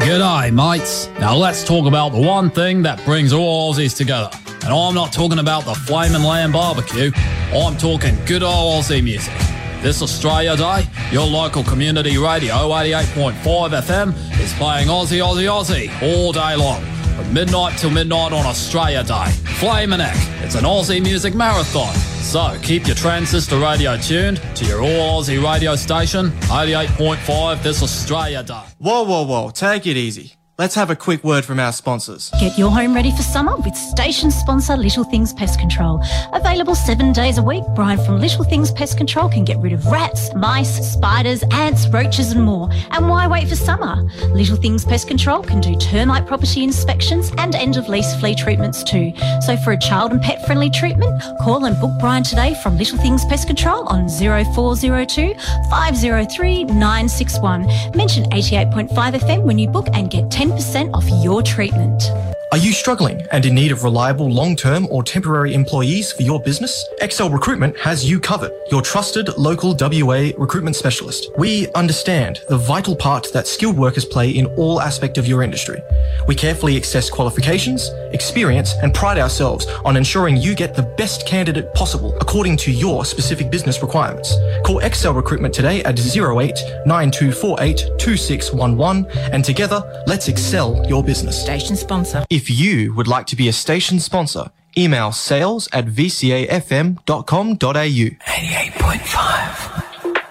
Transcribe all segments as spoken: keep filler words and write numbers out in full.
G'day, mates. Now let's talk about the one thing that brings all Aussies together. And I'm not talking about the Flamin' Lamb barbecue. I'm talking good old Aussie music. This Australia Day, your local community radio eighty-eight point five F M is playing Aussie, Aussie, Aussie all day long. From midnight till midnight on Australia Day. Flamin' Heck, it's an Aussie music marathon. So keep your transistor radio tuned to your all Aussie radio station, eighty-eight point five this Australia Day. Whoa, whoa, whoa, take it easy. Let's have a quick word from our sponsors. Get your home ready for summer with station sponsor Little Things Pest Control. Available seven days a week, Brian from Little Things Pest Control can get rid of rats, mice, spiders, ants, roaches and more. And why wait for summer? Little Things Pest Control can do termite property inspections and end-of-lease flea treatments too. So for a child and pet friendly treatment, call and book Brian today from Little Things Pest Control on zero four zero two, five zero three, nine six one. Mention eighty-eight point five F M when you book and get ten percent off your treatment. Are you struggling and in need of reliable long-term or temporary employees for your business? Excel Recruitment has you covered, your trusted local W A recruitment specialist. We understand the vital part that skilled workers play in all aspects of your industry. We carefully assess qualifications, experience, and pride ourselves on ensuring you get the best candidate possible according to your specific business requirements. Call Excel Recruitment today at zero eight nine two four eight two six one one and together, let's excel your business. Station sponsor. If you would like to be a station sponsor, email sales at v c a f m dot com dot a u. eighty-eight point five.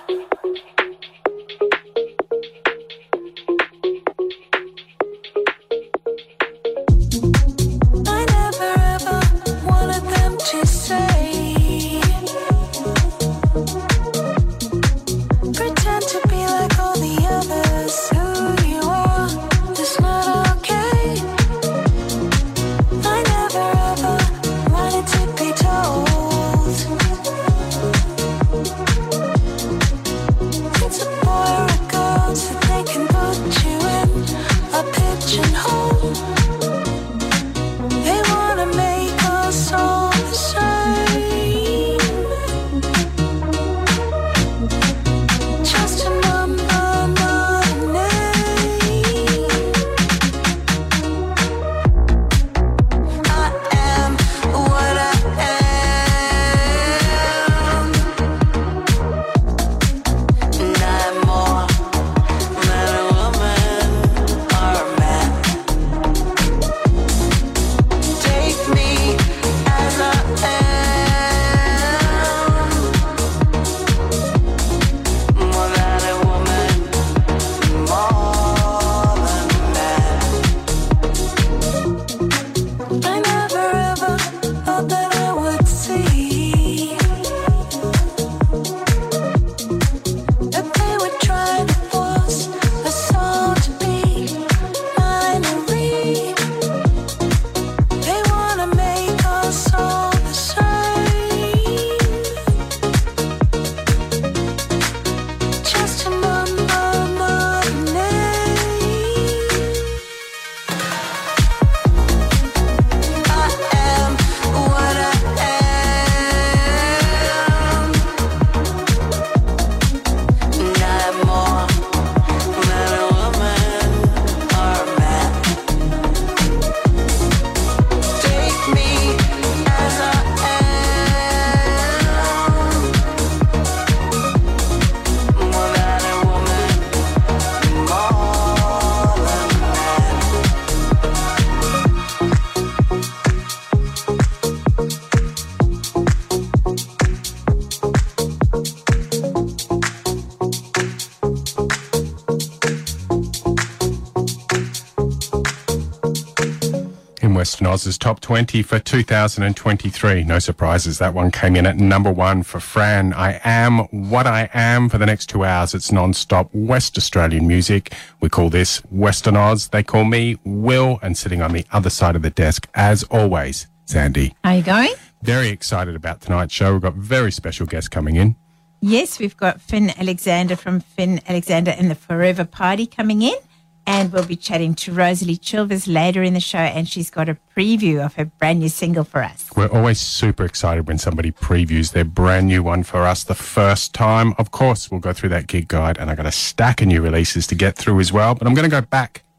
Western Oz's Top twenty for two thousand twenty-three. No surprises. That one came in at number one for Fran. I Am What I Am. For the next two hours, it's non-stop West Australian music. We call this Western Oz. They call me Will, and sitting on the other side of the desk, as always, Sandy. How are you going? Very excited about tonight's show. We've got very special guests coming in. Yes, we've got Finn Alexander from Finn Alexander and the Forever Party coming in. And we'll be chatting to Rosalie Chilvers later in the show, and she's got a preview of her brand new single for us. We're always super excited when somebody previews their brand new one for us the first time. Of course, we'll go through that gig guide, and I got a stack of new releases to get through as well. But I'm going to go back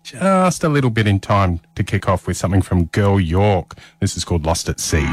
just a little bit in time to kick off with something from Girl York. This is called Lost at Sea.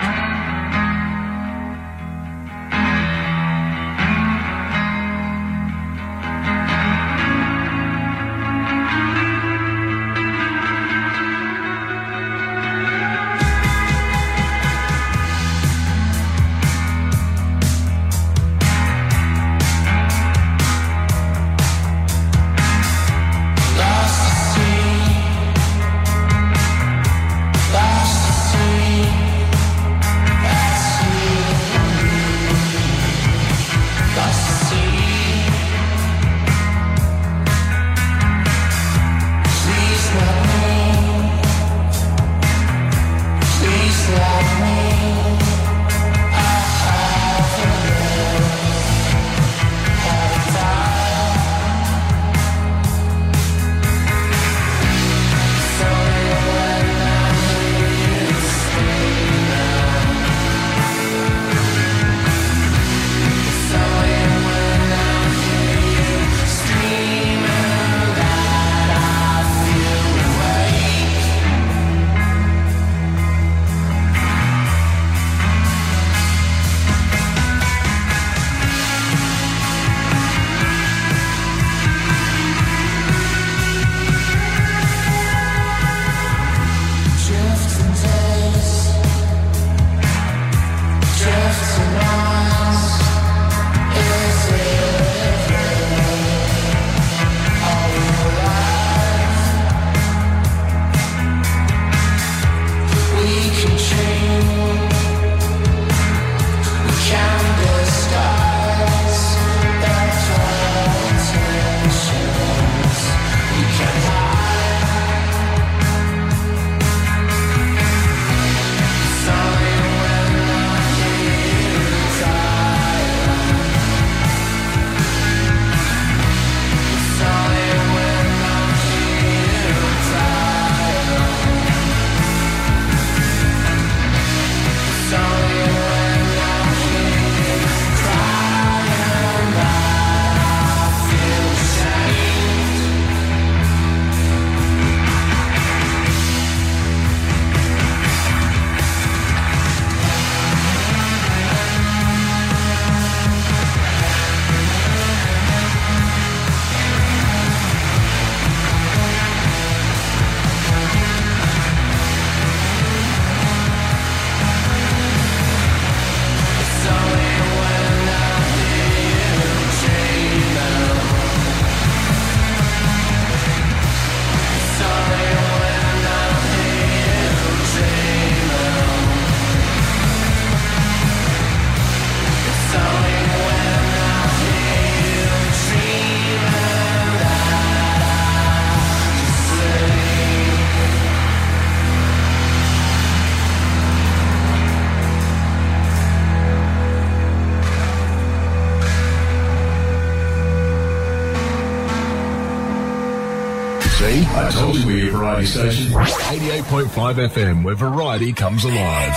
See, I told you we're a variety station. eighty-eight point five F M, where variety comes alive.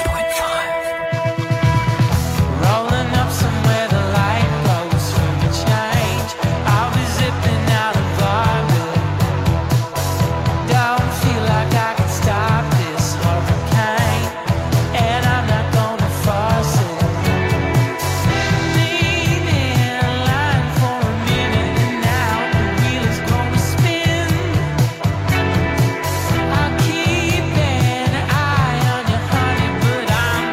Rolling up somewhere the light goes from the change. I'll be zipping out of Vargas. Don't feel like I can stop this hurricane, and I'm not gonna force it. Lean in line for a minute, and now the wheel is gonna spin. I'll keep an eye on you, honey, but I'm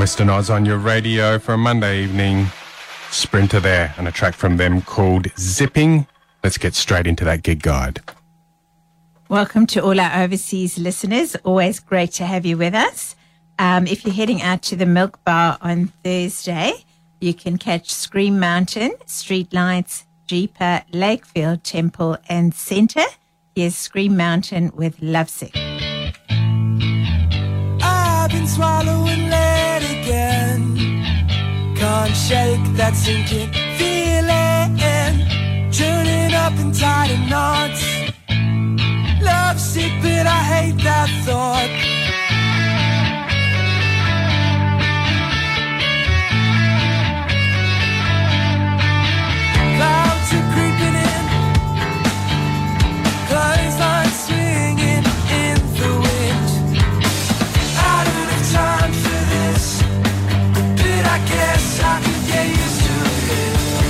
Western Oz on your radio for a Monday evening. Sprinter there, and a track from them called Zipping. Let's get straight into that gig guide. Welcome to all our overseas listeners. Always great to have you with us. Um, if you're heading out to the Milk Bar on Thursday, you can catch Scream Mountain, Streetlights, Jeeper, Lakefield, Temple and Centre. Here's Scream Mountain with Lovesick. I've been swallowing lead again. Can't shake that sinking feeling. Churning up in tighter knots. Lovesick, but I hate that thought. Clouds are creeping in. Clotheslines swinging in the wind. I don't have time for this, but I guess I could get used to it.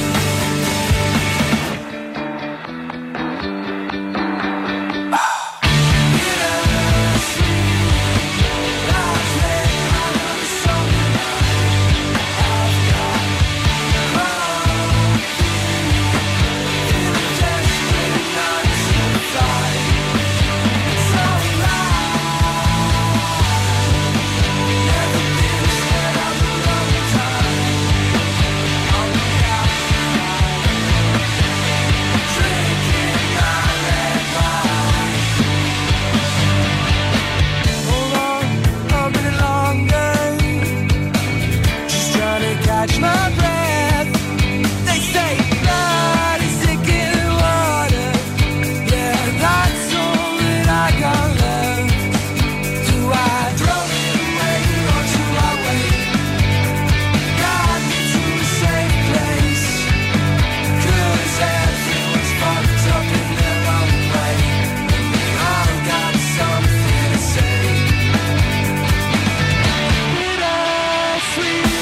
Catch my breath. They say blood is thick in water. Yeah, that's all that I got left. Do I throw it away or do I wait? Got me to a safe place. 'Cause everyone's fucked up in their own way. I've got something to say. Bittersweet.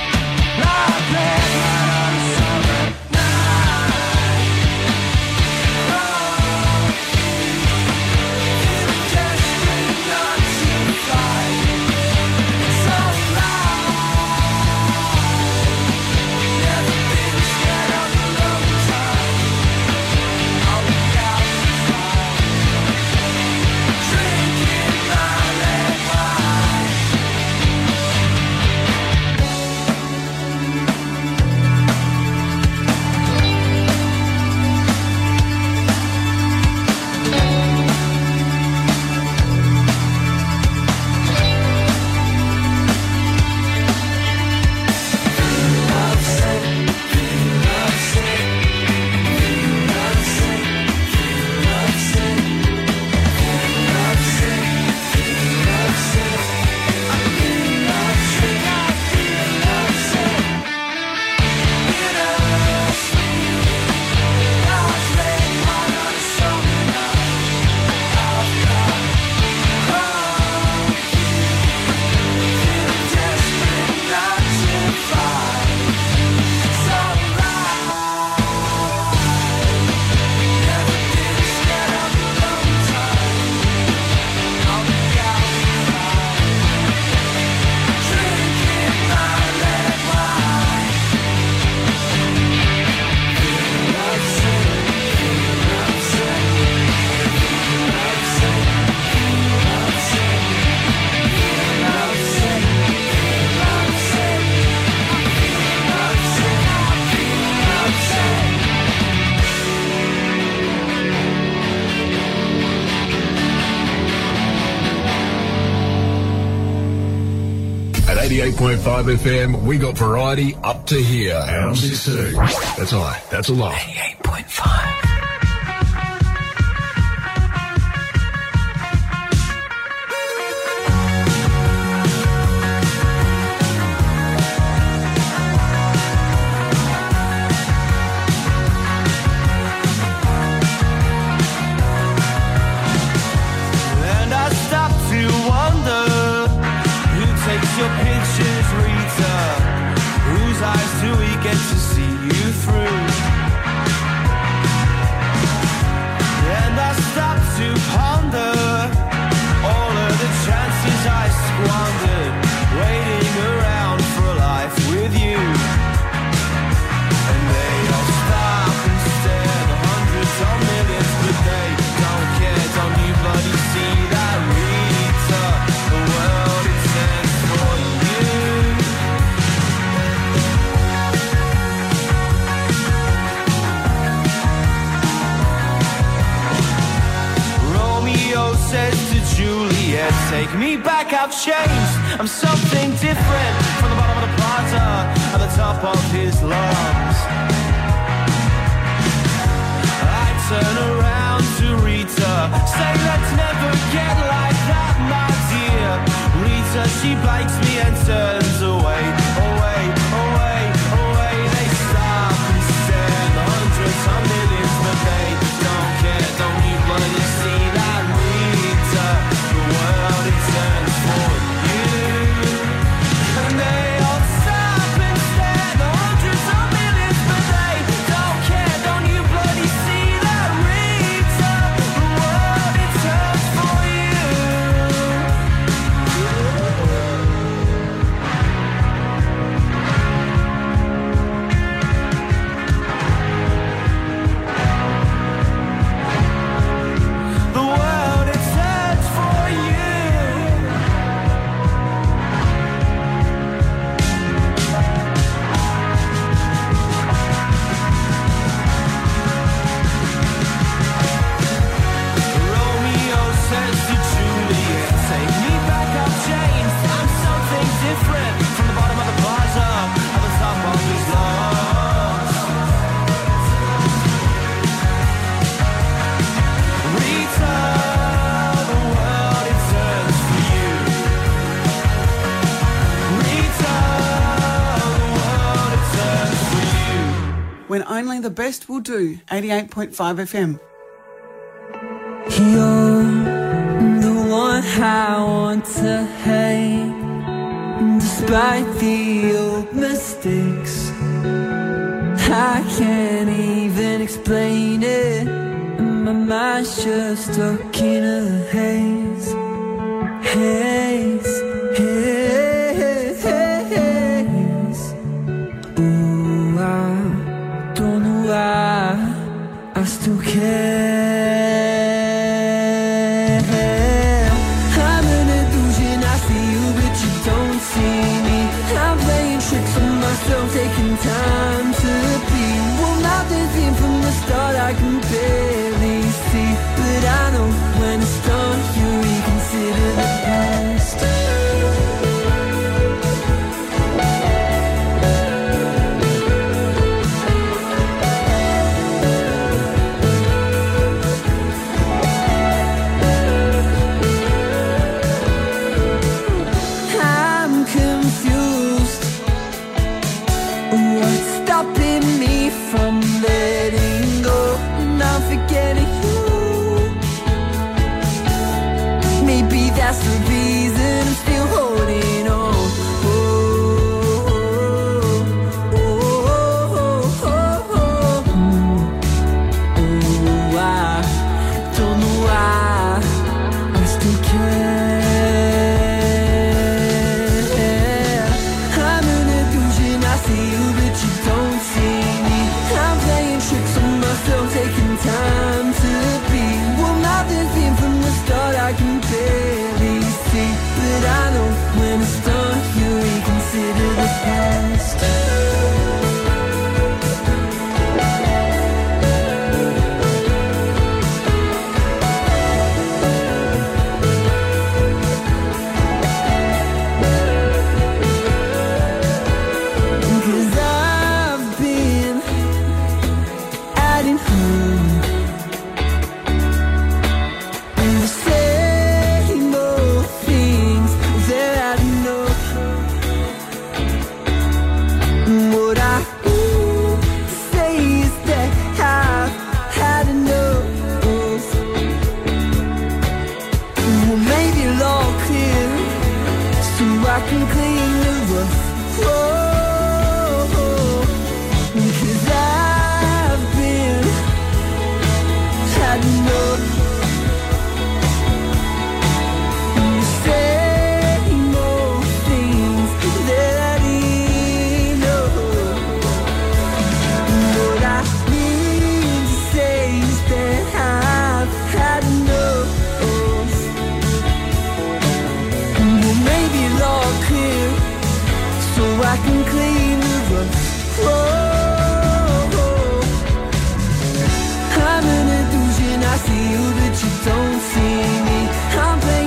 eighty-eight point five F M, we got variety up to here. And I'm sixty-two. That's all right. That's a lot. eighty-eight point five. And I stop to wonder who takes your pictures, Rita? Whose eyes do we get to see you through? And I stop to ponder all of the chances I squandered, waiting around to Juliet. Take me back, I've changed. I'm something different from the bottom of the plaza at the top of his lungs. I turn around to Rita, say let's never get like that, my dear. Rita, she bites me and turns away, away, away, away. They stop and stare, the hundreds of millions, but they don't care. Don't you bloody see that, Rita? The world it turns for you, and they all stop and stare, the hundreds of millions, but they don't care. Don't you bloody see that, Rita? The world it turns for you. The world it turns for you. Romeo says to Juliet, take me back, I've changed. I'm something different from the bottom of the plaza at the top of his lungs. Rita, the world it turns for you. Rita, the world it turns for you. When only the best will do. eighty-eight point five F M. You're the one I want to hate, despite the old mistakes. I can't even explain it, and my mind's just stuck in a haze, haze, haze, haze. Ooh, I don't know why I still care. I'm an illusion, I see you but you don't see me. I'm playing tricks on myself, taking time to be. Well, nothing's in from the start, I can barely see, but I know when it's done, you reconsider the past. I'm confused. What's stopping me from letting go? And I'm forgetting you. Maybe that's the reason I'm still holding on. Oh, oh, oh, oh, oh, oh. Oh, I don't know why I still care. I'm an illusion, I see you but you don't see me. I'm playing tricks on myself, taking time to be. Well, nothing's been from the start, I can barely see, but I know when it's done, you reconsider the past. Cause I've been adding home and the same old things that I know. What I say is that I've had enough. Well, maybe it'll all clear so I can clean the rough. Whoa. Cause I've been had enough. The same old things that I know. What I mean to say is that I've had enough. Well, maybe it'll all clear so I can clean the rough. Whoa. I'm an illusion, I see you but you don't see me. I'm playing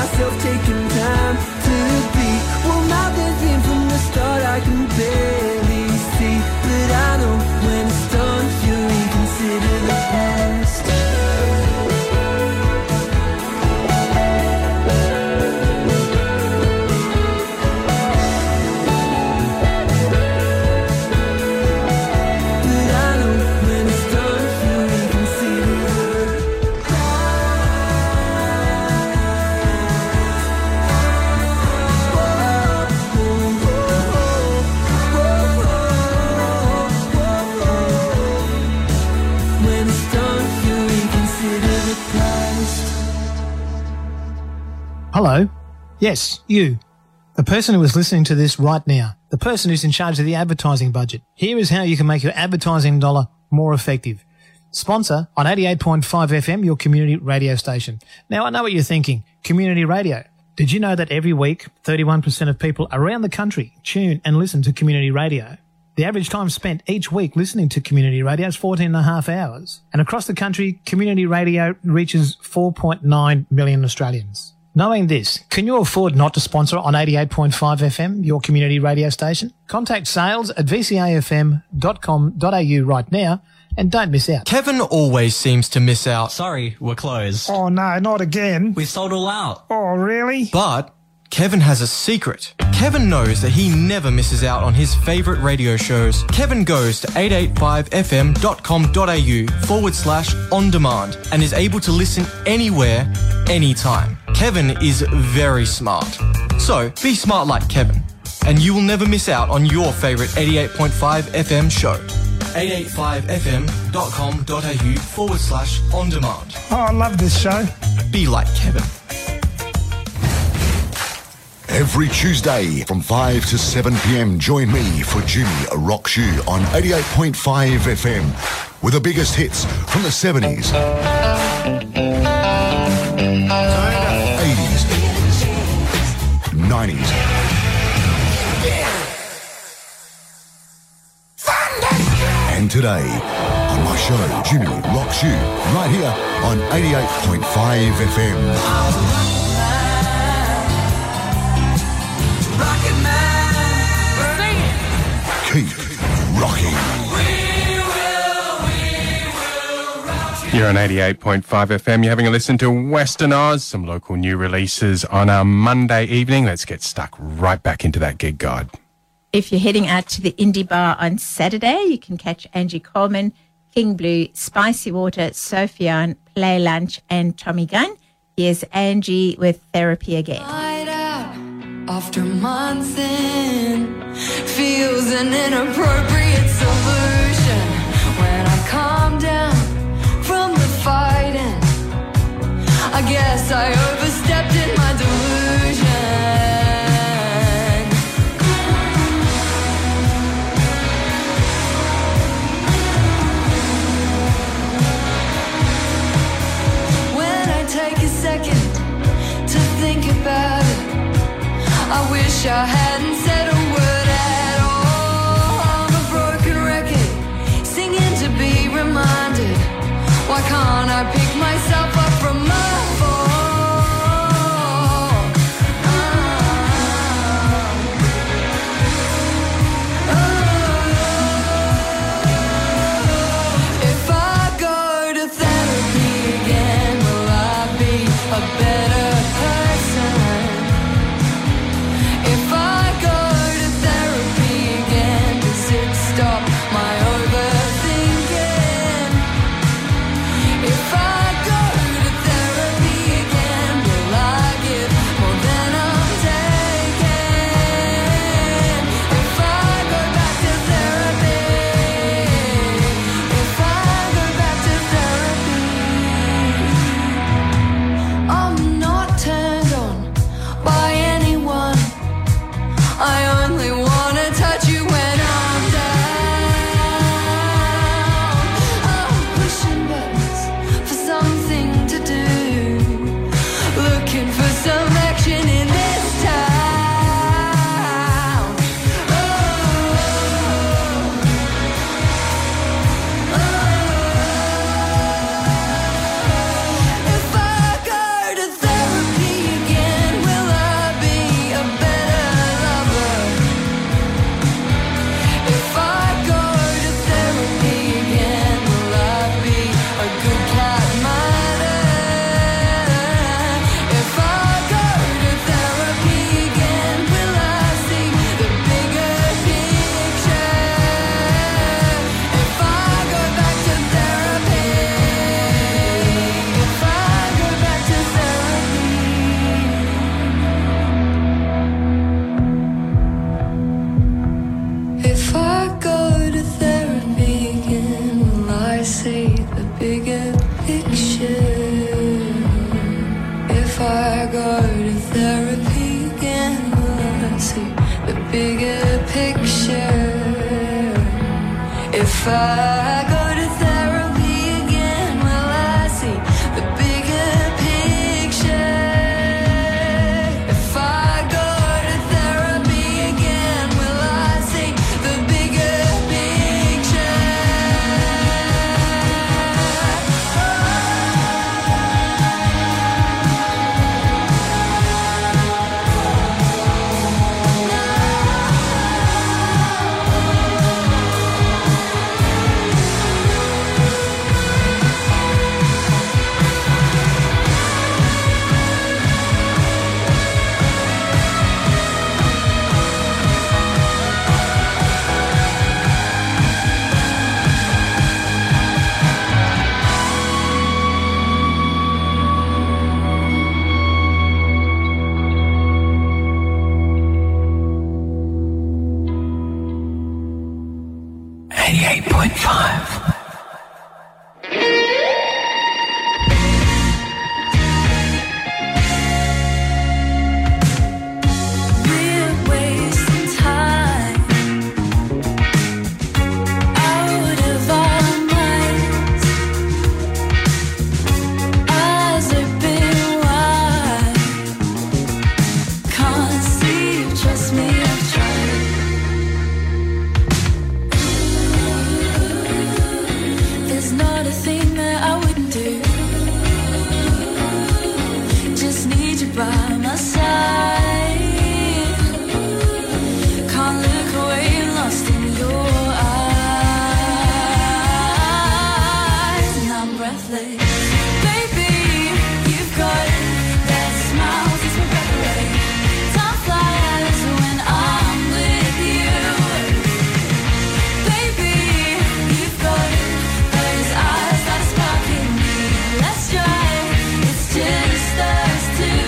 myself taking time to be. Well, now there's been from the start, I can barely see. But I know when it's done, you reconsider the past. Hello? Yes, you. The person who is listening to this right now. The person who's in charge of the advertising budget. Here is how you can make your advertising dollar more effective. Sponsor on eighty-eight point five F M, your community radio station. Now, I know what you're thinking. Community radio. Did you know that every week, thirty-one percent of people around the country tune and listen to community radio? The average time spent each week listening to community radio is fourteen and a half hours. And across the country, community radio reaches four point nine million Australians. Knowing this, can you afford not to sponsor on eighty-eight point five F M, your community radio station? Contact sales at v c a f m dot com dot a u right now and don't miss out. Kevin always seems to miss out. Sorry, we're closed. Oh no, not again. We sold all out. Oh really? But Kevin has a secret. Kevin knows that he never misses out on his favourite radio shows. Kevin goes to eight eight five f m dot com dot a u forward slash on demand and is able to listen anywhere, anytime. Kevin is very smart. So be smart like Kevin and you will never miss out on your favourite eighty-eight point five F M show. eight eight five f m dot com dot a u forward slash on demand. Oh, I love this show. Be like Kevin. Every Tuesday from five to seven p m, join me for Jimmy Rocks You on eighty-eight point five F M with the biggest hits from the seventies, eighties, nineties. And today on my show, Jimmy Rocks You, right here on eighty-eight point five F M. Keep rocking. You're on eighty-eight point five F M. You're having a listen to Western Oz, some local new releases on our Monday evening. Let's get stuck right back into that gig guide. If you're heading out to the Indie Bar on Saturday, you can catch Angie Coleman, King Blue, Spicy Water, Sophian, Play Lunch, and Tommy Gunn. Here's Angie with Therapy Again. After months in, feels an inappropriate solution. When I calm down from the fighting, I guess I overstepped in my delusion. When I take a second to think about it, I wish I hadn't said a word at all. I'm a broken record, singing to be reminded. Why can't I pick myself up from my fall? Oh. If I go to therapy again, will I be a better person? If I go to If I go to therapy again, will I see the bigger picture? If I go to therapy again, will I see the bigger picture? eighty-eight point five. We're wasting time out of our minds. Eyes open wide, can't sleep. Trust me, I've tried. There's not a thing that I wouldn't do. Just need you by my side. Can't look away, lost in your eyes, and I'm breathless. Baby, you've got that smile, takes my breath away. Time flies when I'm with you. Baby, you've got those eyes that are sparking me. Let's drive, it's just us two.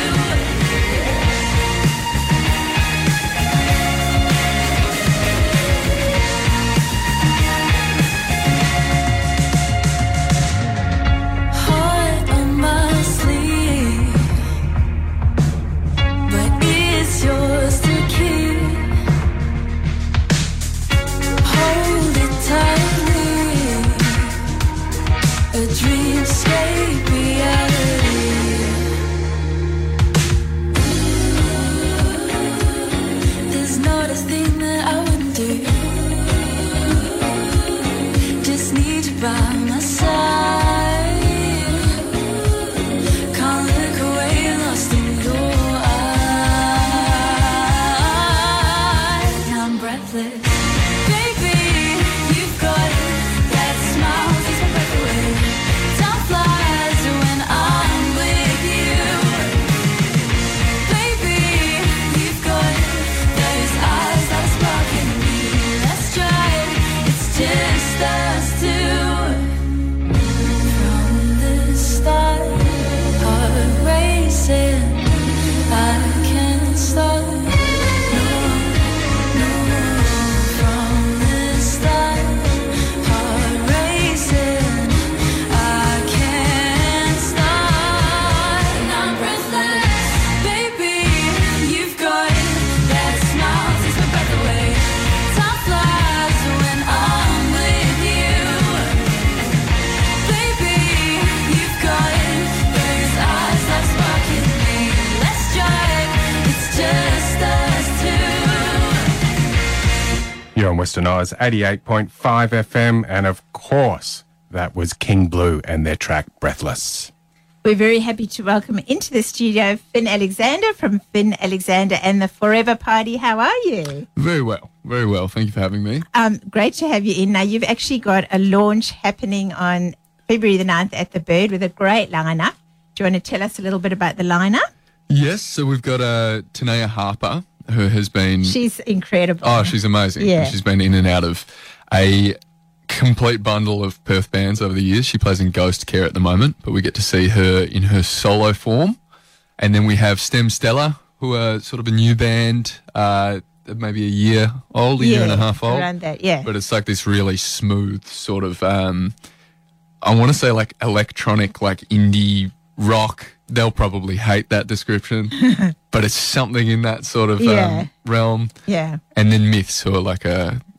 Heart on my sleeve, but it's yours to keep. Hold it tightly, a dreamscape reality. There's not a thing that I wouldn't do. Just need you by my side. Can't look away, lost in your eyes. I'm breathless. Baby, you've got that smile, takes my breath away. Time flies when I'm with you. Baby, you've got those eyes that are sparking me. Let's drive, it's just us two. From the start, heart racing, I can't stop. No, no. From the start, heart racing, I can't stop. And I'm breathless. Baby, you've got that smile, takes my breath away. Time flies when I'm with you. Baby, you've got those eyes that are sparking me. Let's drive, it's just us two. You're on Western Oz, eighty-eight point five F M, and of course, that was King Blue and their track Breathless. We're very happy to welcome into the studio Finn Alexander from Finn Alexander and the Forever Party. How are you? Very well, very well. Thank you for having me. Um, great to have you in. Now, you've actually got a launch happening on February the ninth at the Bird with a great lineup. Do you want to tell us a little bit about the lineup? Yes, so we've got uh, Tanea Harper, who has been... She's incredible. Oh, she's amazing. Yeah. She's been in and out of a complete bundle of Perth bands over the years. She plays in Ghost Care at the moment, but we get to see her in her solo form. And then we have Stem Stella, who are sort of a new band, uh, maybe a year old, a yeah, year and a half old. around that, yeah. But it's like this really smooth sort of, um, I want to say like electronic, like indie rock. They'll probably hate that description, but it's something in that sort of Yeah. um, realm. Yeah. And then Myths, who are like a,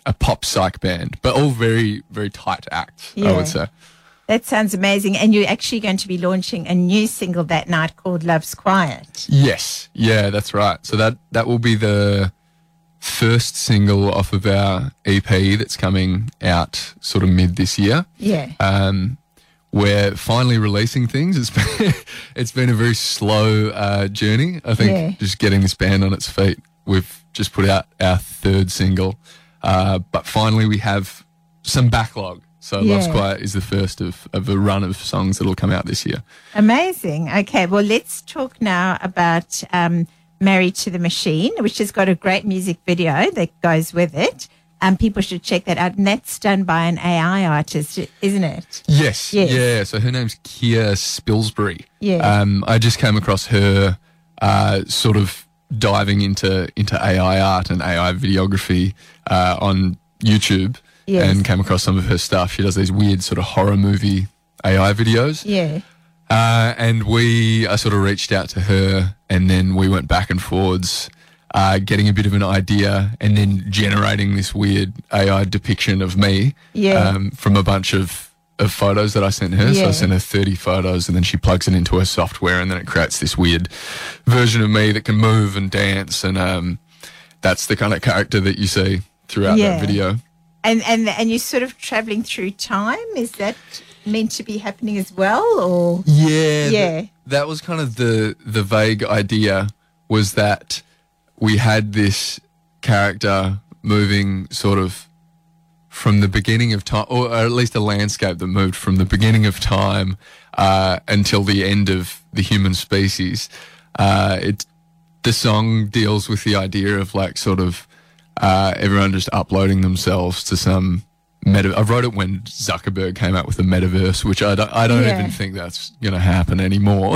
a pop psych band, but all very, very tight acts, I Yeah. would say. That sounds amazing. And you're actually going to be launching a new single that night called Love's Quiet. Yes, yeah, that's right. So that that will be the first single off of our E P that's coming out sort of mid this year. Yeah. Um, we're finally releasing things. It's been, it's been a very slow uh, journey. I think Yeah. just getting this band on its feet. We've just put out our third single, uh, but finally we have some backlog. So Yeah. Love's Quiet is the first of, of a run of songs that will come out this year. Amazing. Okay, well, let's talk now about um, Married to the Machine, which has got a great music video that goes with it. Um, people should check that out. And that's done by an A I artist, isn't it? Yes. Yes. Yeah. So her name's Kia Spilsbury. Yeah. Um, I just came across her uh, sort of diving into into A I art and A I videography uh, on YouTube. Yes. And came across some of her stuff. She does these weird sort of horror movie A I videos. Yeah. Uh, and we, I sort of reached out to her, and then we went back and forwards, uh, getting a bit of an idea, and then generating this weird A I depiction of me Yeah. um, from a bunch of, of photos that I sent her. So Yeah. I sent her thirty photos, and then she plugs it into her software, and then it creates this weird version of me that can move and dance, and um, that's the kind of character that you see throughout Yeah. that video. And, and, and you're sort of traveling through time. Is that meant to be happening as well? Or Yeah, Yeah. th- that was kind of the the vague idea, was that we had this character moving sort of from the beginning of time, or at least a landscape that moved from the beginning of time uh, until the end of the human species. Uh, it the song deals with the idea of like sort of uh, everyone just uploading themselves to some meta. I wrote it when Zuckerberg came out with the metaverse, which I don't, I don't Yeah. even think that's going to happen anymore.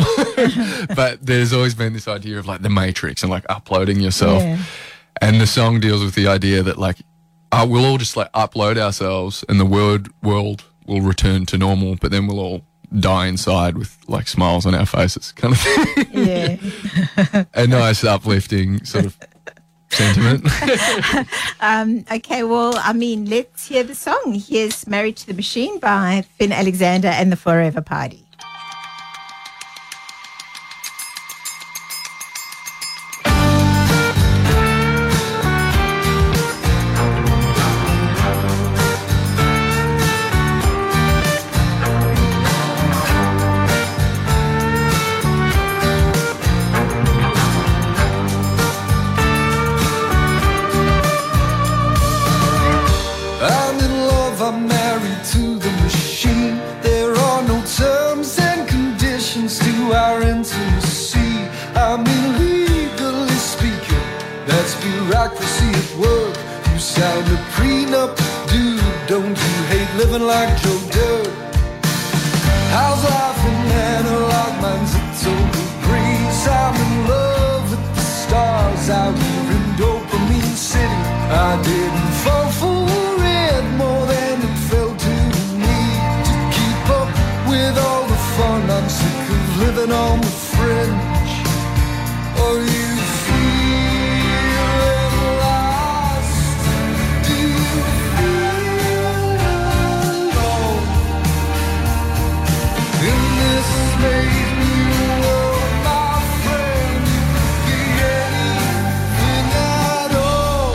But there's always been this idea of like the Matrix and like uploading yourself. Yeah. And the song deals with the idea that like uh, we'll all just like upload ourselves and the world world will return to normal, but then we'll all die inside with like smiles on our faces, kind of thing. Yeah. A nice uplifting sort of sentiment. um, okay, well, I mean, let's hear the song. Here's Married to the Machine by Finn Alexander and the Forever Party. I'm in love, I'm married to the machine. There are no terms and conditions to our intimacy. I mean, legally speaking, that's bureaucracy at work. You signed a prenup, dude, don't you hate living like Joe Dirt? How's life in analog? Mine's a total breeze. I'm in love with the stars out here in Dopamine City. I didn't fall for it more than it felt to me. To keep up with all the fun, I'm sick of living on the fringe. Are you feeling lost? Do you feel alone? In this made new world, my friend, you could be anything at all.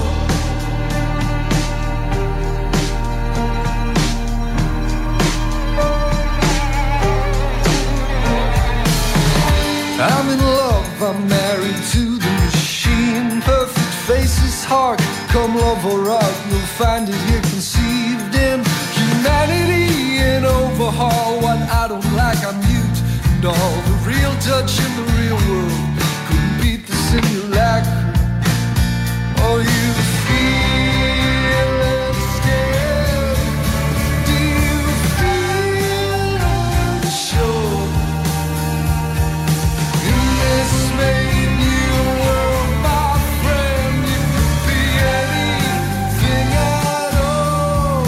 I'm in love, I'm married to the machine. Perfect faces, heart, come love or art, you'll find it here conceived in humanity. And overhaul what I don't like, I'm mute. And all the real touch in the real world couldn't beat the simulacrum. Are you feeling scared? Do you feel unsure? In this made new world, my friend, you could be anything at all.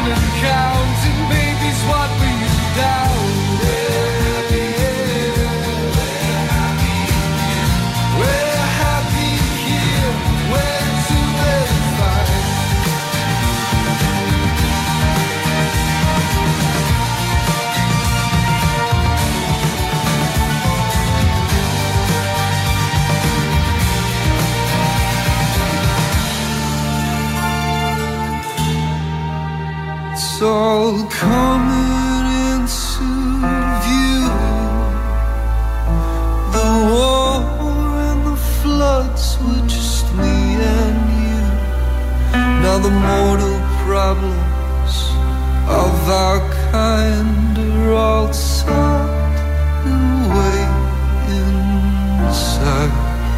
and counting babies, what were you doubting? We're happy here, where to find? It's all coming into view. The war and the floods were just me and you. Now the mortal problems of our kind are all tucked away inside.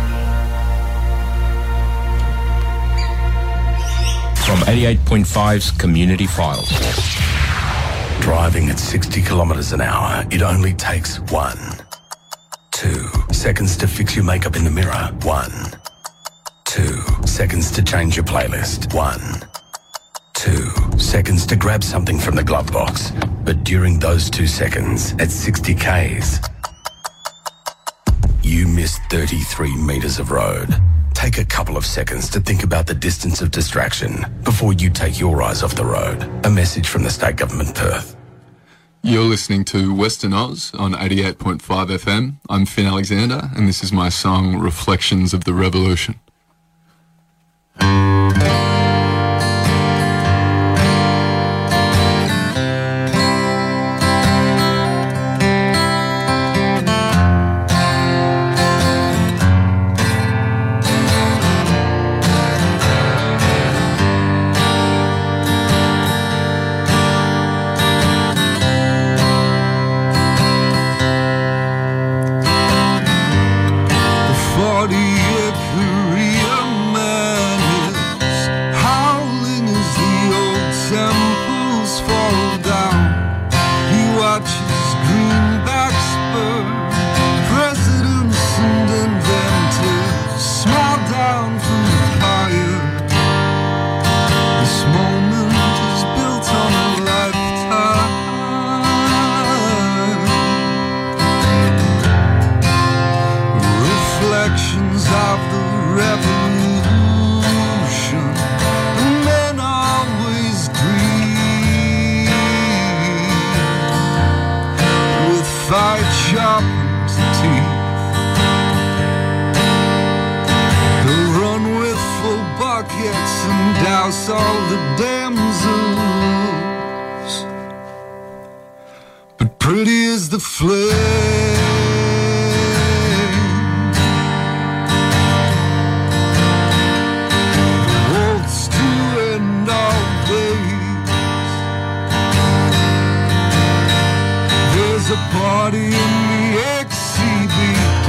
From eighty-eight point five's Community File. Driving at sixty kilometres an hour, it only takes one, two seconds to fix your makeup in the mirror. One, two seconds to change your playlist. One, two seconds to grab something from the glove box. But during those two seconds, at sixty kays, you missed thirty-three metres of road. Take a couple of seconds to think about the distance of distraction before you take your eyes off the road. A message from the State Government Perth. You're listening to Western Oz on eighty-eight point five F M. I'm Finn Alexander, and this is my song Reflections of the Revolution. All the damsels, but pretty is the flame. The waltz to end all days. There's a party in the X C B D.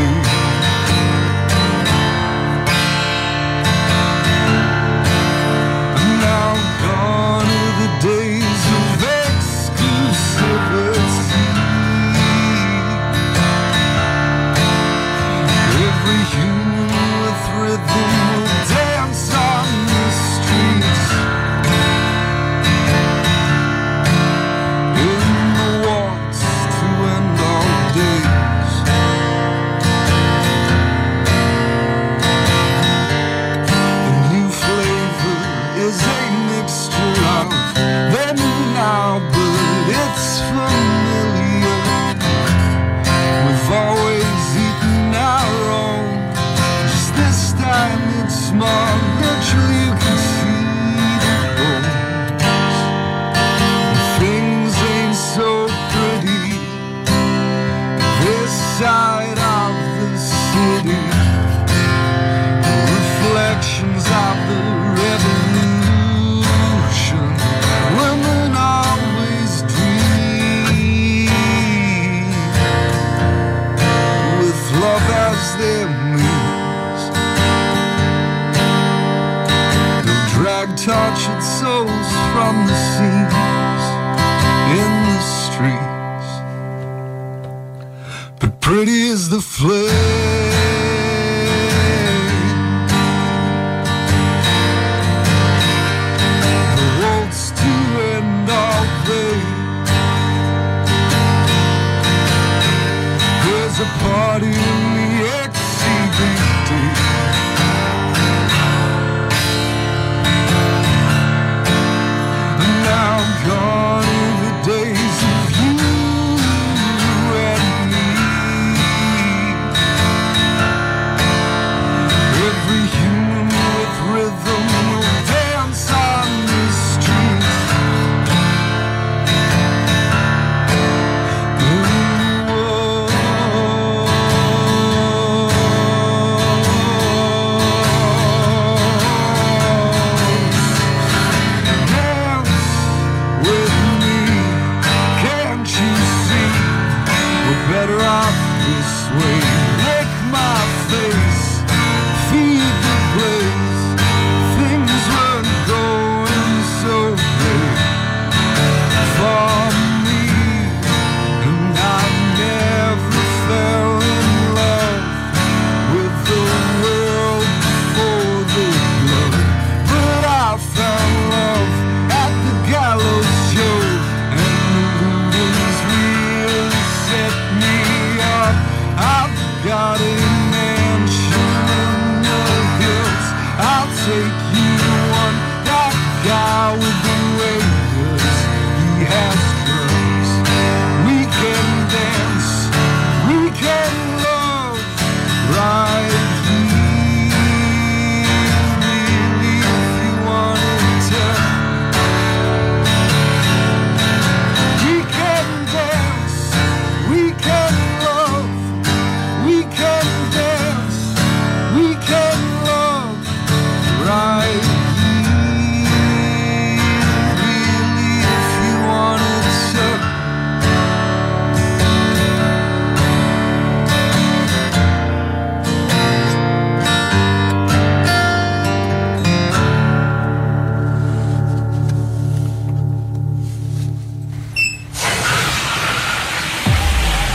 Days of exclusivity. Every human with rhythm will dance on the streets. In the waltz to end all days. The new flavor is a mixture of then now, but it's familiar. We've always eaten our own. Just this time it's more natural. You can see the bones. Things ain't so pretty this side of the city. Reflections of the revolution. Women always dream with love as their means. They'll drag tortured souls from the scenes in the streets. But pretty is the flame.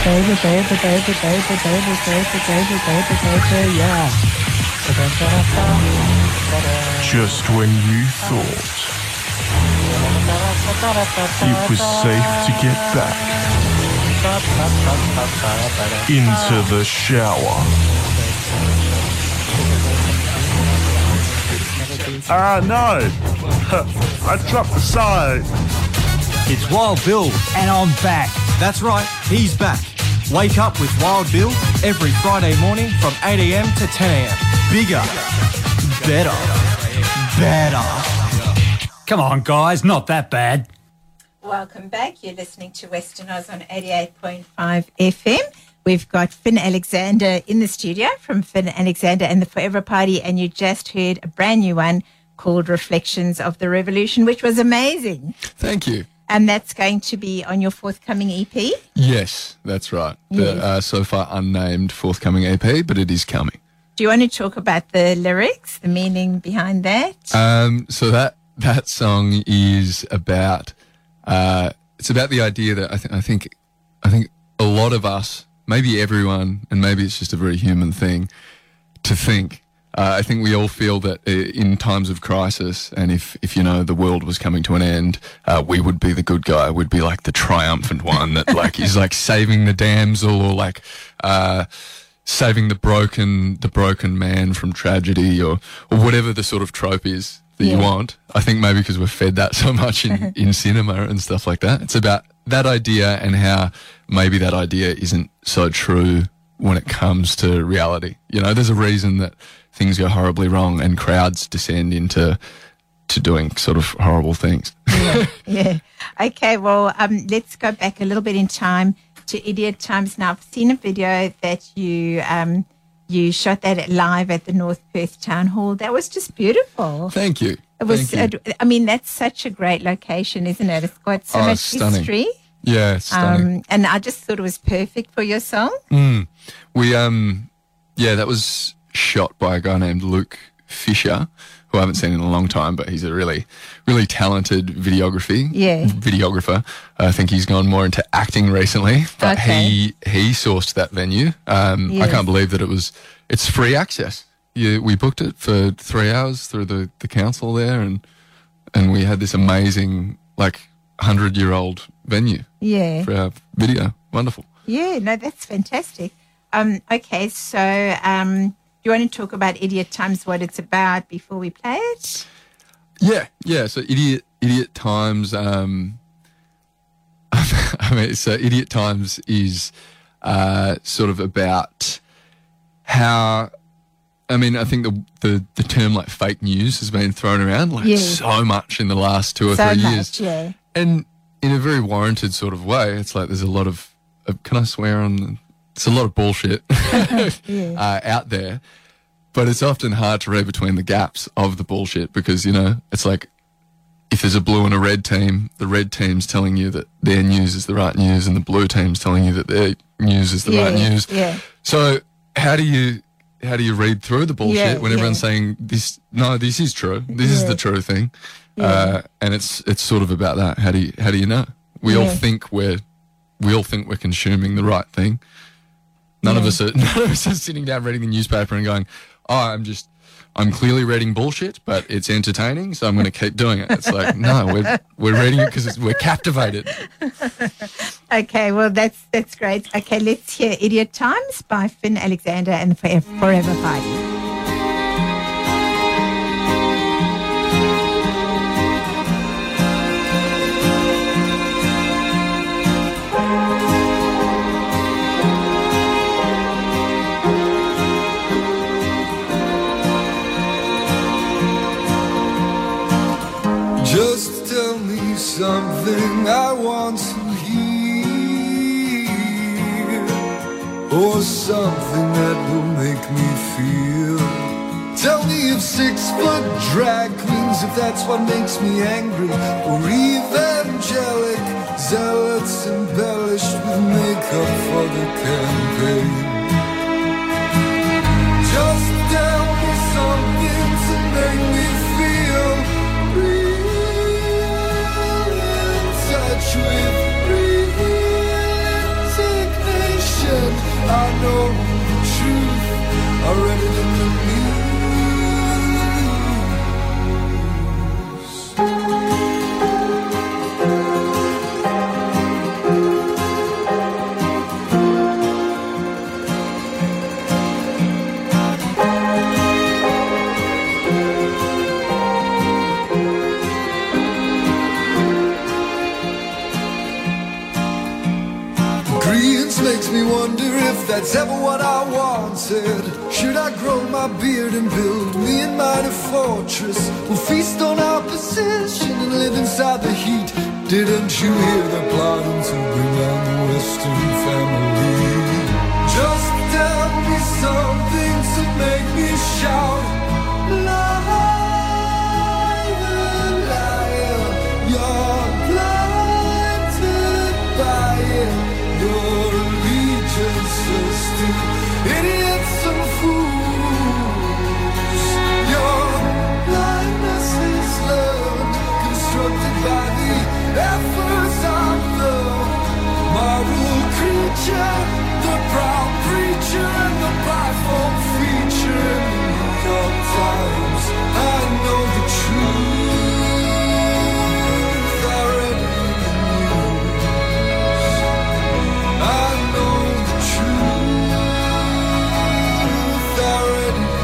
baby, baby, baby, baby, baby, baby, baby, baby, baby, yeah. Just when you thought it was safe to get back into the shower. Ah, no. I dropped the soap. It's Wild Bill, and I'm back. That's right, he's back. Wake up with Wild Bill every Friday morning from eight a.m. to ten a.m. Bigger, better, better. Come on, guys, not that bad. Welcome back. You're listening to Western Oz on eighty-eight point five F M. We've got Finn Alexander in the studio from Finn Alexander and the Forever Party, and you just heard a brand new one called Reflections of the Revolution, which was amazing. Thank you. And that's going to be on your forthcoming E P? Yes, that's right. Yes. The uh, so far unnamed forthcoming E P, but it is coming. Do you want to talk about the lyrics, the meaning behind that? Um, so that that song is about uh, it's about the idea that I, th- I think I think a lot of us, maybe everyone, and maybe it's just a very human thing to think. Uh, I think we all feel that uh, in times of crisis, and if, if you know the world was coming to an end, uh, we would be the good guy. We'd be like the triumphant one that like is like saving the damsel, or like uh, saving the broken the broken man from tragedy, or or whatever the sort of trope is that Yeah. you want. I think maybe because we're fed that so much in, in cinema and stuff like that. It's about that idea and how maybe that idea isn't so true when it comes to reality. You know, there's a reason that things go horribly wrong and crowds descend into to doing sort of horrible things. Yeah, yeah. Okay, well, um, let's go back a little bit in time to Idiot Times. Now, I've seen a video that you um, you shot that live at the North Perth Town Hall. That was just beautiful. Thank you. It was. Thank you. uh, I mean, that's such a great location, isn't it? It's got so Oh, much it's stunning. history. Yeah, it's stunning. Um, and I just thought it was perfect for your song. Mm. We, um, yeah, that was shot by a guy named Luke Fisher, who I haven't seen in a long time, but he's a really, really talented videography. Yeah. Videographer. I think he's gone more into acting recently, but Okay. he, he sourced that venue. Um, I Yes. can't believe that it was, it's free access. You, we booked it for three hours through the, the council there, and, and we had this amazing, like, hundred year old venue Yeah. for our video. Wonderful. Yeah, no, that's fantastic. Um, okay, so um, do you want to talk about Idiot Times, what it's about before we play it? Yeah, yeah. So idiot, idiot times. Um, I mean, so idiot times is uh, sort of about how. I mean, I think the, the the term like fake news has been thrown around like Yeah. so much in the last two or So three much, years, yeah. and in a very warranted sort of way. It's like there's a lot of. Uh, can I swear on? It's a lot of bullshit uh, out there. But it's often hard to read between the gaps of the bullshit because, you know, it's like if there's a blue and a red team, the red team's telling you that their news is the right news and the blue team's telling you that their news is the Yeah, right news. yeah. So how do you how do you read through the bullshit Yeah, when everyone's yeah. saying this, no, this is true. This is Yeah. the true thing. Yeah. Uh, and it's it's sort of about that. How do you how do you know? We all Yeah. think we're we all think we're consuming the right thing. None of Yeah. us are none of us are sitting down reading the newspaper and going, oh, I'm just, I'm clearly reading bullshit, but it's entertaining, so I'm going to keep doing it. It's like, no, we're we're reading it because we're captivated. Okay, well, that's that's great. Okay, let's hear Idiot Times by Finn Alexander and the Forever, Forever Party. Just tell me something I want to hear, or something that will make me feel. Tell me if six foot drag queens, if that's what makes me angry, or evangelic zealots embellished with makeup for the campaign. Just tell me something to make me feel real in touch with real indignation. read it in the news. Greens makes me wonder if that's ever what I wanted. Should I grow my beard and build me and mine a fortress? We'll feast on our position and live inside the heat. Didn't you hear the plotting to bring down the Western family? Just tell me something to make me shout. Liar, liar, you're blinded by it. Your allegiances to idiots and fools. Your blindness is learned, constructed by the efforts of the moral creature, the proud preacher, and the platform feature in the New York Times. I know the truth. I read it in the news. I know the truth. I read it in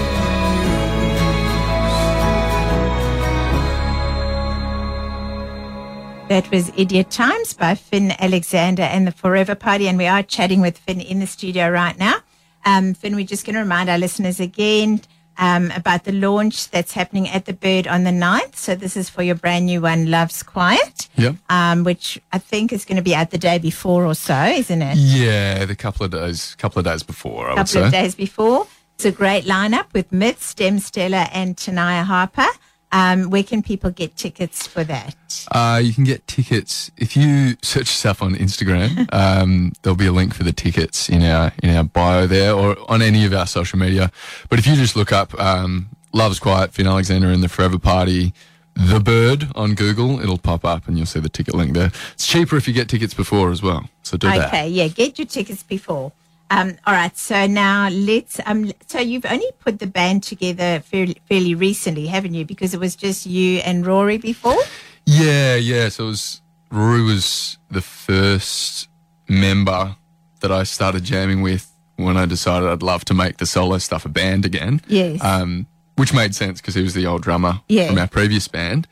the news. That was Idiot Times by Finn Alexander and the Forever Party, and we are chatting with Finn in the studio right now. Um, Finn, we're just going to remind our listeners again um, about the launch that's happening at the Bird on the ninth. So this is for your brand new one, Love's Quiet, Yeah. um, which I think is going to be out the day before or so, isn't it? Yeah, the couple of days, couple of days before, I A would say. couple of days before. It's a great lineup with Myth, Stem Stella, and Tanaya Harper. Um, where can people get tickets for that? Uh, you can get tickets if you search yourself on Instagram. um, there'll be a link for the tickets in our in our bio there, or on any of our social media. But if you just look up um, Love's Quiet, Finn Alexander and the Forever Party, The Bird on Google, it'll pop up and you'll see the ticket link there. It's cheaper if you get tickets before as well, so do that. Okay, yeah, get your tickets before. Um, all right, so now let's. Um, so you've only put the band together fairly, fairly recently, haven't you? Because it was just you and Rory before. Yeah, yeah. So it was Rory was the first member that I started jamming with when I decided I'd love to make the solo stuff a band again. Yes. Um, which made sense because he was the old drummer Yeah. from our previous band.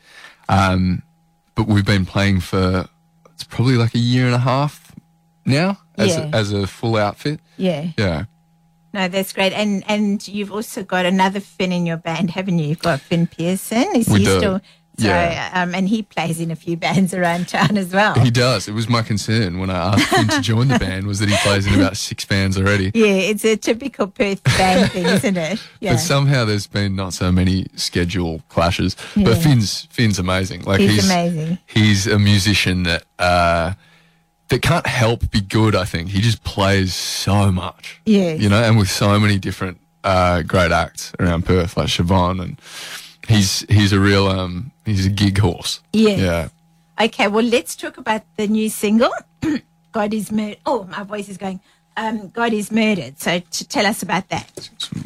Um, but we've been playing for it's probably like a year and a half now as Yeah. a, as a full outfit. Yeah. Yeah. No, that's great. And and you've also got another Finn in your band, haven't you? You've got Finn Pearson. Is We he do. still? So, Yeah. um, and he plays in a few bands around town as well. He does. It was my concern when I asked him to join the band was that he plays in about six bands already. Yeah, it's a typical Perth band thing, isn't it? Yeah. But somehow there's been not so many schedule clashes. Yeah. But Finn's Finn's amazing. Like He's he's amazing. He's a musician that uh, that can't help be good. I think he just plays so much. Yes. You know, and with so many different uh, great acts around Perth, like Siobhan, and he's he's a real um he's a gig horse. Yeah. Yeah. Okay, well, let's talk about the new single, God is Murdered. Oh, my voice is going. Um, God is Murdered. So to tell us about that.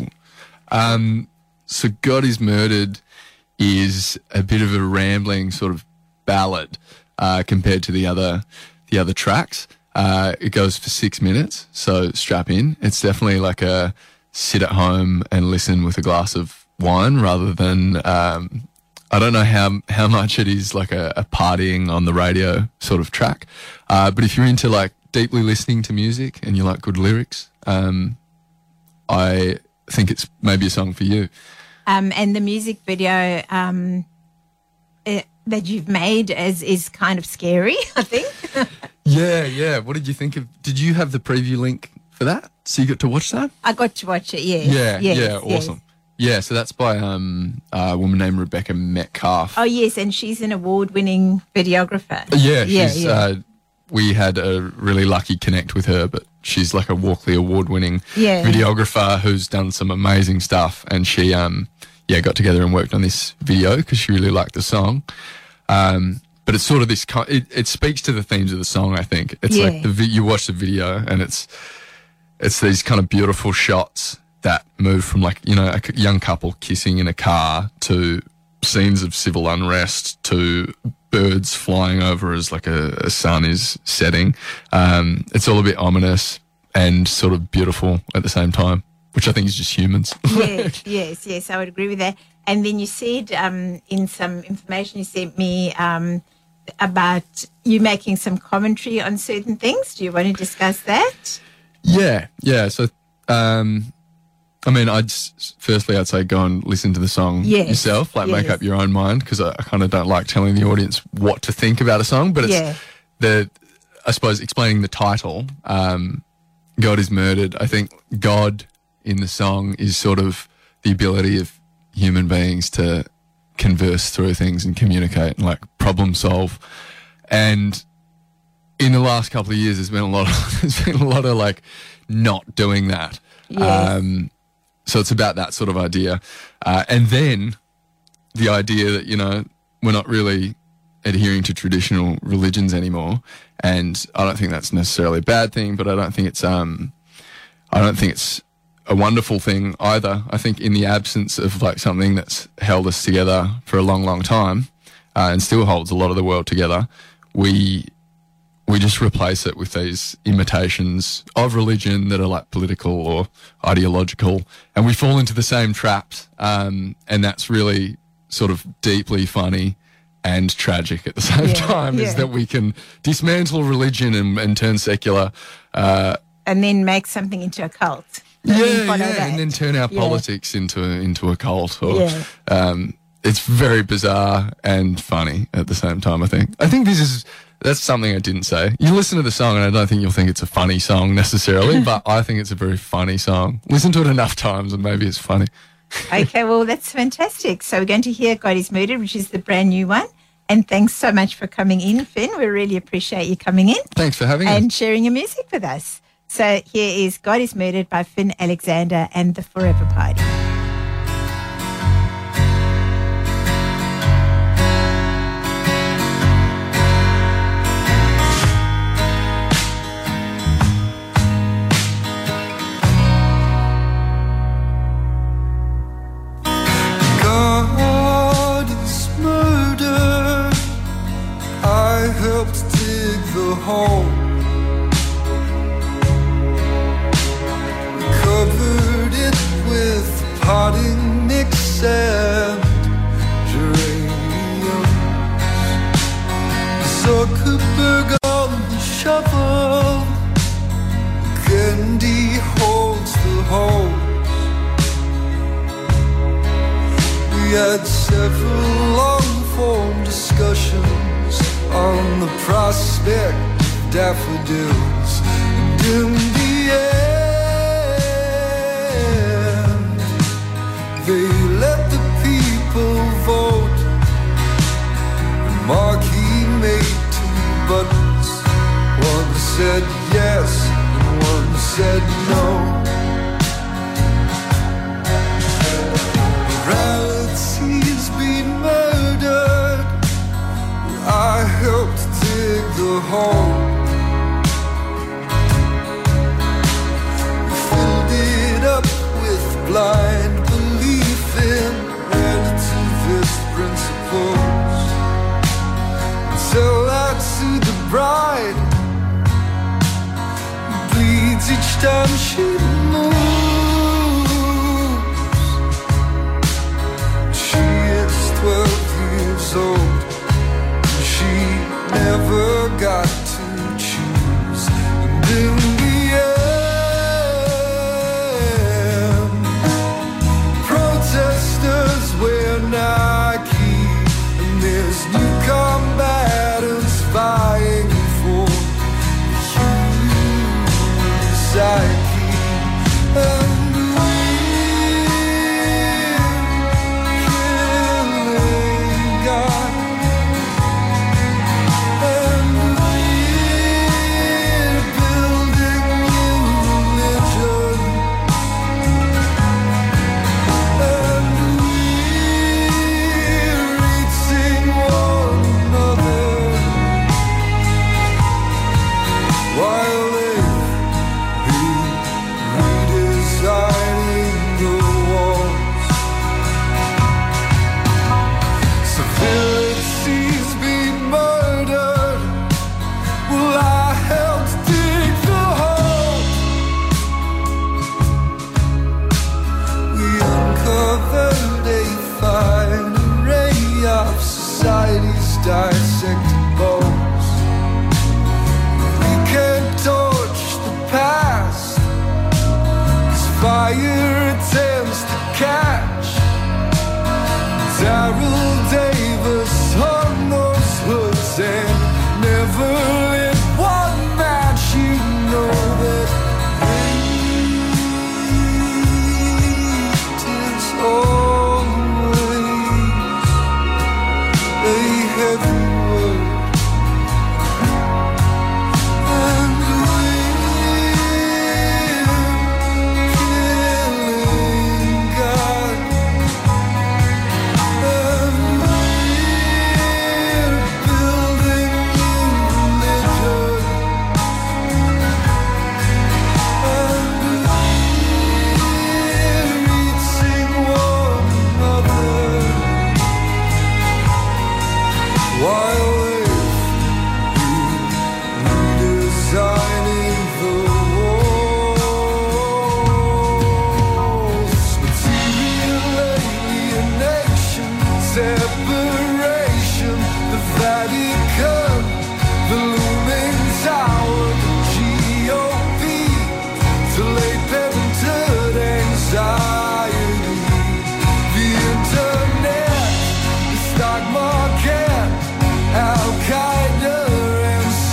Um, so God is Murdered is a bit of a rambling sort of ballad uh, compared to the other the other tracks. Uh, it goes for six minutes, so strap in. It's definitely like a sit at home and listen with a glass of wine rather than um, I don't know how how much it is like a, a partying on the radio sort of track. Uh, but if you're into like deeply listening to music and you like good lyrics, um, I think it's maybe a song for you. Um, and the music video um, uh, that you've made is, is kind of scary, I think. Yeah, yeah. What did you think of? Did you have the preview link for that? So you got to watch that? I got to watch it, yeah. Yeah, Yes, yeah, yes. awesome. Yeah, so that's by um, a woman named Rebecca Metcalf. Oh, yes, and she's an award-winning videographer. Yeah, yeah, she's. yeah. Uh, we had a really lucky connect with her, but she's like a Walkley Award-winning Yeah. videographer who's done some amazing stuff, and she, um, yeah, got together and worked on this video because she really liked the song. Um, but it's sort of this. ki- It, it speaks to the themes of the song. I think it's Yeah. like the vi- you watch the video and it's it's these kind of beautiful shots that move from like, you know, a c- young couple kissing in a car to scenes of civil unrest to birds flying over as like a, a sun is setting. Um, it's all a bit ominous and sort of beautiful at the same time, which I think is just humans. yes, yes, yes, I would agree with that. And then you said um, in some information you sent me um, about you making some commentary on certain things. Do you want to discuss that? Yeah, yeah. So, um, I mean, I'd firstly I'd say go and listen to the song yes. yourself, like yes. make up your own mind, because I, I kind of don't like telling the audience what to think about a song. But it's yeah. the, I suppose, explaining the title. Um, God is murdered. I think God in the song is sort of the ability of human beings to converse through things and communicate and like problem solve. And in the last couple of years, there's been a lot of there's been a lot of like not doing that. Yes. Um, so it's about that sort of idea. Uh, and then the idea that, you know, we're not really adhering to traditional religions anymore. And I don't think that's necessarily a bad thing, but I don't think it's, um, I don't think it's a wonderful thing either. I think in the absence of like something that's held us together for a long, long time, uh, and still holds a lot of the world together, we, we just replace it with these imitations of religion that are like political or ideological, and we fall into the same traps. Um, and that's really sort of deeply funny and tragic at the same Yeah, time, yeah. is that we can dismantle religion and, and turn secular. Uh, And then make something into a cult. And yeah, then follow yeah, that. and then turn our Yeah. politics into into a cult. Or, Yeah. um, it's very bizarre and funny at the same time, I think. I think this is, that's something I didn't say. You listen to the song and I don't think you'll think it's a funny song necessarily, but I think it's a very funny song. Listen to it enough times and maybe it's funny. Okay, well, that's fantastic. So we're going to hear God is Murdered, which is the brand new one. And thanks so much for coming in, Finn. We really appreciate you coming in. Thanks for having and us. sharing your music with us. So here is God is Murdered by Finn Alexander and the Forever Party. God is murdered. I helped dig the hole. Covered it with potting mix and geraniums. Zuckerberg on the shovel. Candy holds the hole. We had several long-form discussions on the prospect of daffodils. And in the end, they let the people vote. And Marquis made two buttons. One said yes, and one said no. Morality's been murdered. I helped dig the hole. Filled it up with blind belief in relativist principles. Until I see the bride who bleeds each time she moves. She is twelve years old. She never got to choose. And in the end, protesters wear Nike, and there's new combatants vying for the human psyche. And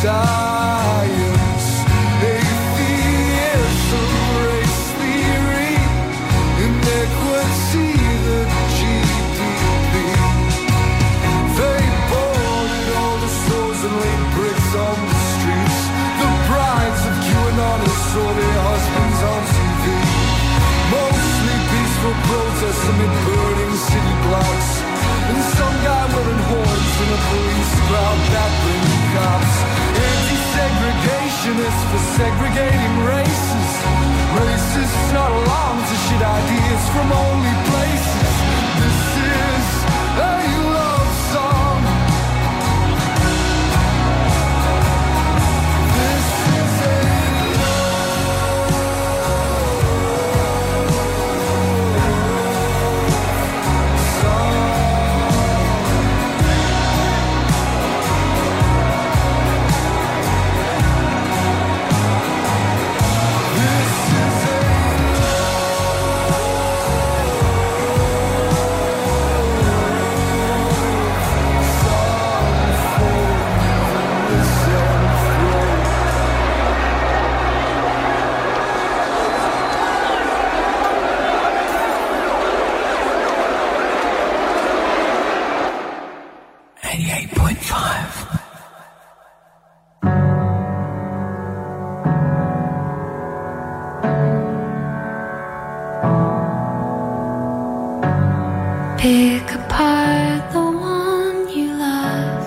science, atheism, race theory, inequity, the G D P. They boarded all the stores and laid bricks on the streets. The brides of QAnon saw their husbands on T V. Mostly peaceful protests amid burning city blocks, and some guy wearing horns in a police crowd battling the cops. Anti-segregationists for segregating races. Racists not along to shit ideas from holy places. This is a love song. This is a eighty-eight point five. Pick apart the one you love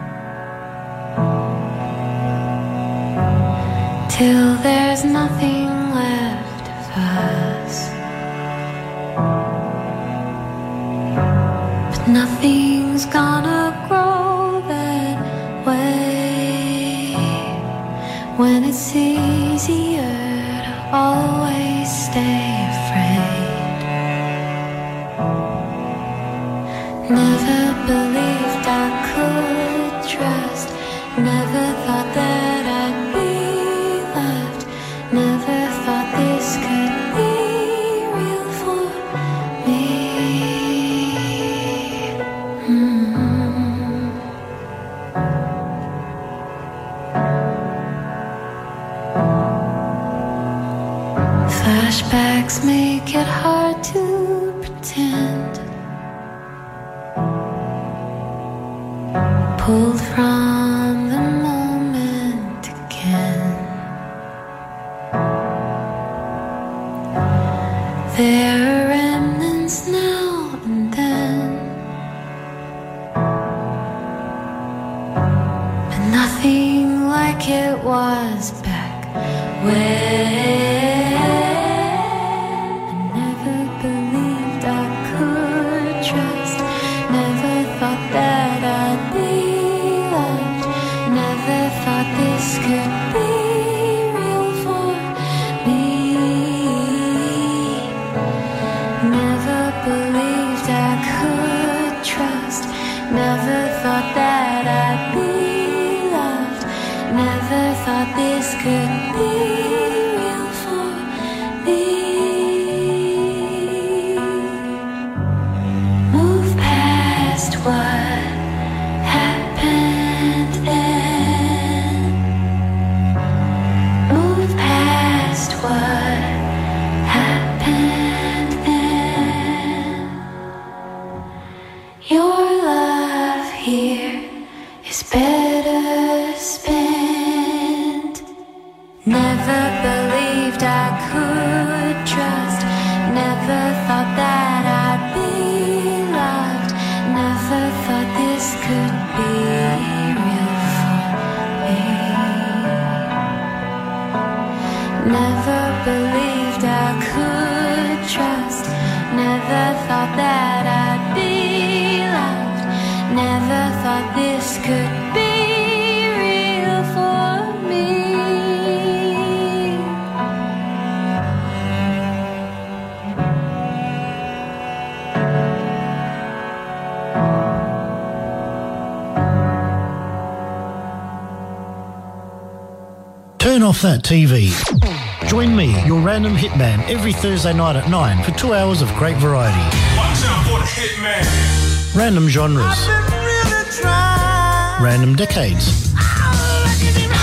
till there's nothing left of us. But nothing's gonna grow that way when it's easier to always stay afraid. Never believed I could trust. Never thought that I'd be loved. Never thought this could be real for me. Mm. Flashbacks make it hard to pretend. Pulled from the moment again. There are remnants now and then, but nothing like it was back when. I never believed I could trust. Never thought that I'd be loved. Never thought this could be real for me. Never believed I could trust. Never thought that I'd be loved. Never thought this could be real for me. Move past what happened then. Move past what happened then. Your love here is better spent. Never believed I could trust. Never thought that I'd be loved. Never thought this could be real for me. Never believed I could trust. Never thought that I'd be loved. Never thought this could be real for me. Turn off that T V. Join me, your random hitman, every Thursday night at nine for two hours of great variety. Watch out for the hitman. Random genres. Random decades.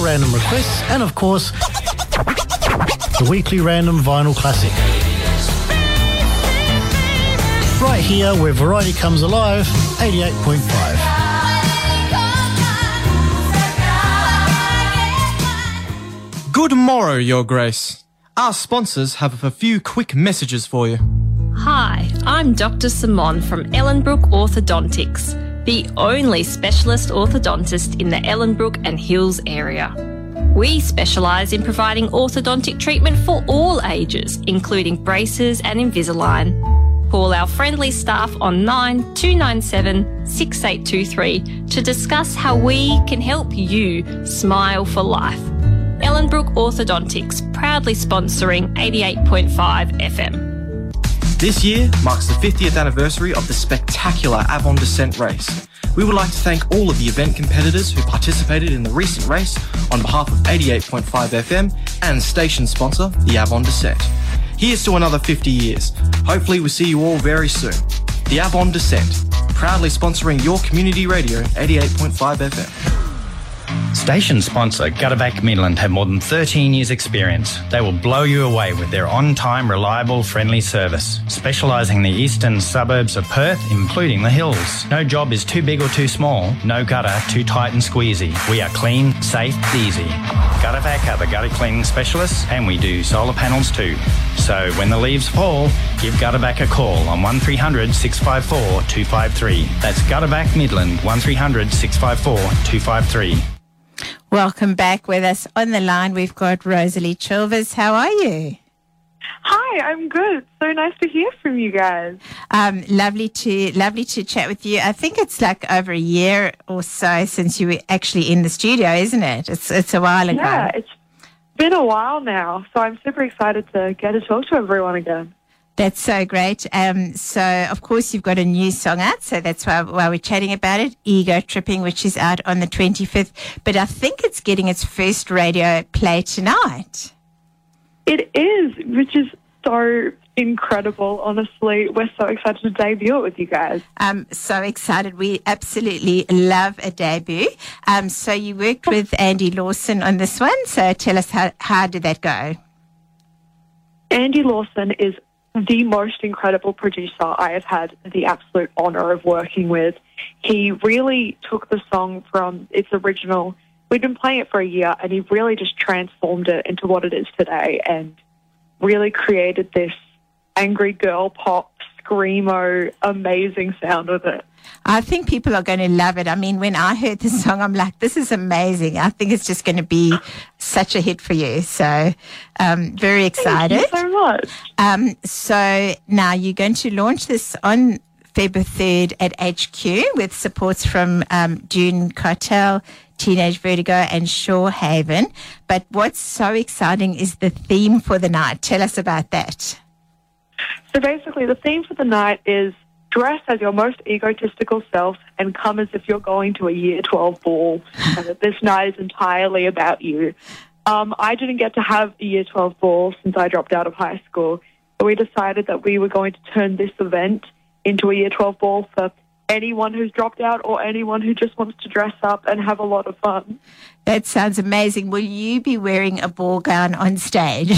random requests, and of course, the weekly random vinyl classic. Right here where variety comes alive, eighty-eight point five. Good morrow, Your Grace. Our sponsors have a few quick messages for you. Hi, I'm Doctor Simon from Ellenbrook Orthodontics, the only specialist orthodontist in the Ellenbrook and Hills area. We specialise in providing orthodontic treatment for all ages, including braces and Invisalign. Call our friendly staff on nine two nine seven, six eight two three to discuss how we can help you smile for life. Ellenbrook Orthodontics, proudly sponsoring eighty-eight point five F M. This year marks the fiftieth anniversary of the spectacular Avon Descent race. We would like to thank all of the event competitors who participated in the recent race on behalf of eighty-eight point five F M and station sponsor, the Avon Descent. Here's to another fifty years. Hopefully we'll see you all very soon. The Avon Descent, proudly sponsoring your community radio, eighty-eight point five F M. Station sponsor Gutterback Midland have more than thirteen years experience. They will blow you away with their on-time, reliable, friendly service, specialising in the eastern suburbs of Perth, including the hills. No job is too big or too small, no gutter too tight and squeezy. We are clean, safe, easy. Gutterback are the gutter cleaning specialists, and we do solar panels too. So when the leaves fall, give Gutterback a call on one three hundred, six five four, two five three. That's Gutterback Midland, one three hundred, six five four, two five three. Welcome back. With us on the line, we've got Rosalie Chilvers. How are you? Hi, I'm good. So nice to hear from you guys. Um, lovely to lovely to chat with you. I think it's like over a year or so since you were actually in the studio, isn't it? It's it's a while ago. Yeah, it's been a while now, so I'm super excited to get to talk to everyone again. That's so great. Um, so, of course, you've got a new song out, so that's why, why we're chatting about it, Ego Tripping, which is out on the twenty-fifth. But I think it's getting its first radio play tonight. It is, which is so incredible, honestly. We're so excited to debut it with you guys. Um, so excited. We absolutely love a debut. Um, so you worked with Andy Lawson on this one, so tell us how, how did that go? Andy Lawson is the most incredible producer I have had the absolute honour of working with. He really took the song from its original. We'd been playing it for a year, and he really just transformed it into what it is today and really created this angry girl pop, screamo, amazing sound with it. I think people are going to love it. I mean, when I heard the song, I'm like, this is amazing. I think it's just going to be such a hit for you. So, um, very excited. Thank you so much. Um, so now you're going to launch this on February third at H Q with supports from um, Dune Cartel, Teenage Vertigo and Shorehaven. But what's so exciting is the theme for the night. Tell us about that. So basically the theme for the night is dress as your most egotistical self and come as if you're going to a year twelve ball and that this night is entirely about you. Um, I didn't get to have a year twelve ball since I dropped out of high school, but we decided that we were going to turn this event into a year twelve ball for anyone who's dropped out or anyone who just wants to dress up and have a lot of fun. That sounds amazing. Will you be wearing a ball gown on stage?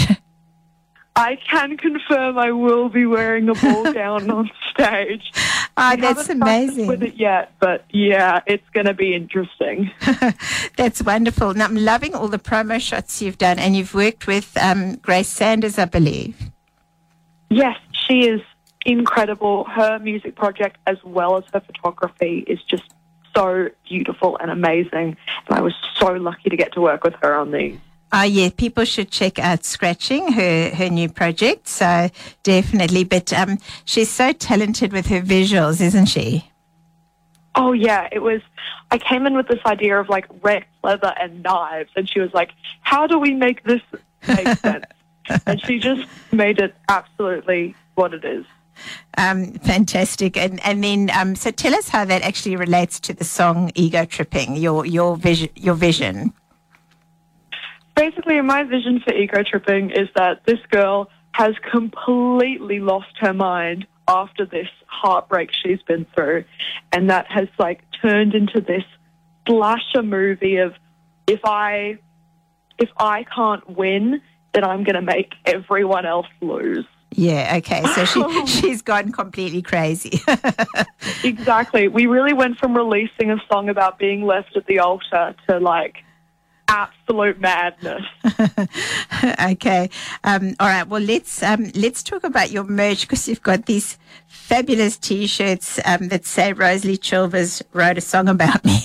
I can confirm I will be wearing a ball gown on stage. Oh, that's amazing. With it yet, but yeah, it's going to be interesting. That's wonderful. Now, I'm loving all the promo shots you've done, and you've worked with um, Grace Sanders, I believe. Yes, she is incredible. Her music project, as well as her photography, is just so beautiful and amazing. And I was so lucky to get to work with her on these. Oh, yeah, people should check out Scratching, her, her new project, so definitely. But um, she's so talented with her visuals, isn't she? Oh, yeah, it was, I came in with this idea of, like, red leather and knives, and she was like, how do we make this make sense? And she just made it absolutely what it is. Um, fantastic. And and then, um, so tell us how that actually relates to the song Ego Tripping, your, your, vision, your vision. Basically, my vision for Ego Tripping is that this girl has completely lost her mind after this heartbreak she's been through, and that has, like, turned into this slasher movie of if I if I can't win, then I'm going to make everyone else lose. Yeah, okay. So she she's gone completely crazy. Exactly. We really went from releasing a song about being left at the altar to, like, absolute madness. Okay. Um, all right. Well, let's um, let's talk about your merch, because you've got these fabulous T-shirts um, that say Rosalie Chilvers wrote a song about me.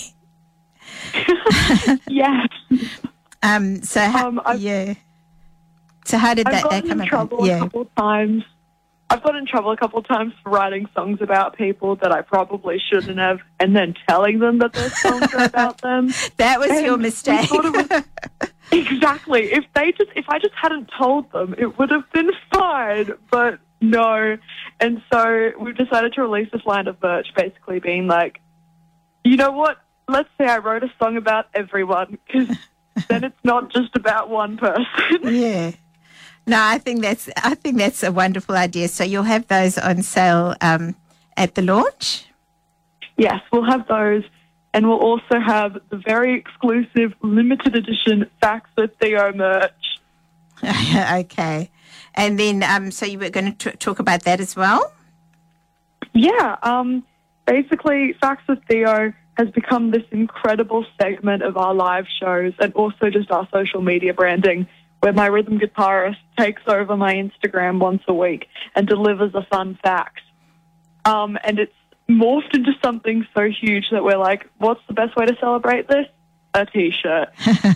Yes. Um. So how, Um, I've- yeah. So how did I've that, that gotten come in about? trouble a Yeah. couple of times. I've got in trouble a couple of times for writing songs about people that I probably shouldn't have, and then telling them that their songs are about them. That was And your we mistake. thought it was- exactly. If they just, if I just hadn't told them, it would have been fine. But no. And so we've decided to release this line of merch, basically being like, you know what? Let's say I wrote a song about everyone, because then it's not just about one person. Yeah. No, I think that's I think that's a wonderful idea. So you'll have those on sale um, at the launch? Yes, we'll have those, and we'll also have the very exclusive limited edition Facts with Theo merch. Okay. And then, um, so you were going to t- talk about that as well? Yeah, um, basically, Facts with Theo has become this incredible segment of our live shows and also just our social media branding, where my rhythm guitarist takes over my Instagram once a week and delivers a fun fact. Um, and it's morphed into something so huge that we're like, what's the best way to celebrate this? A T-shirt.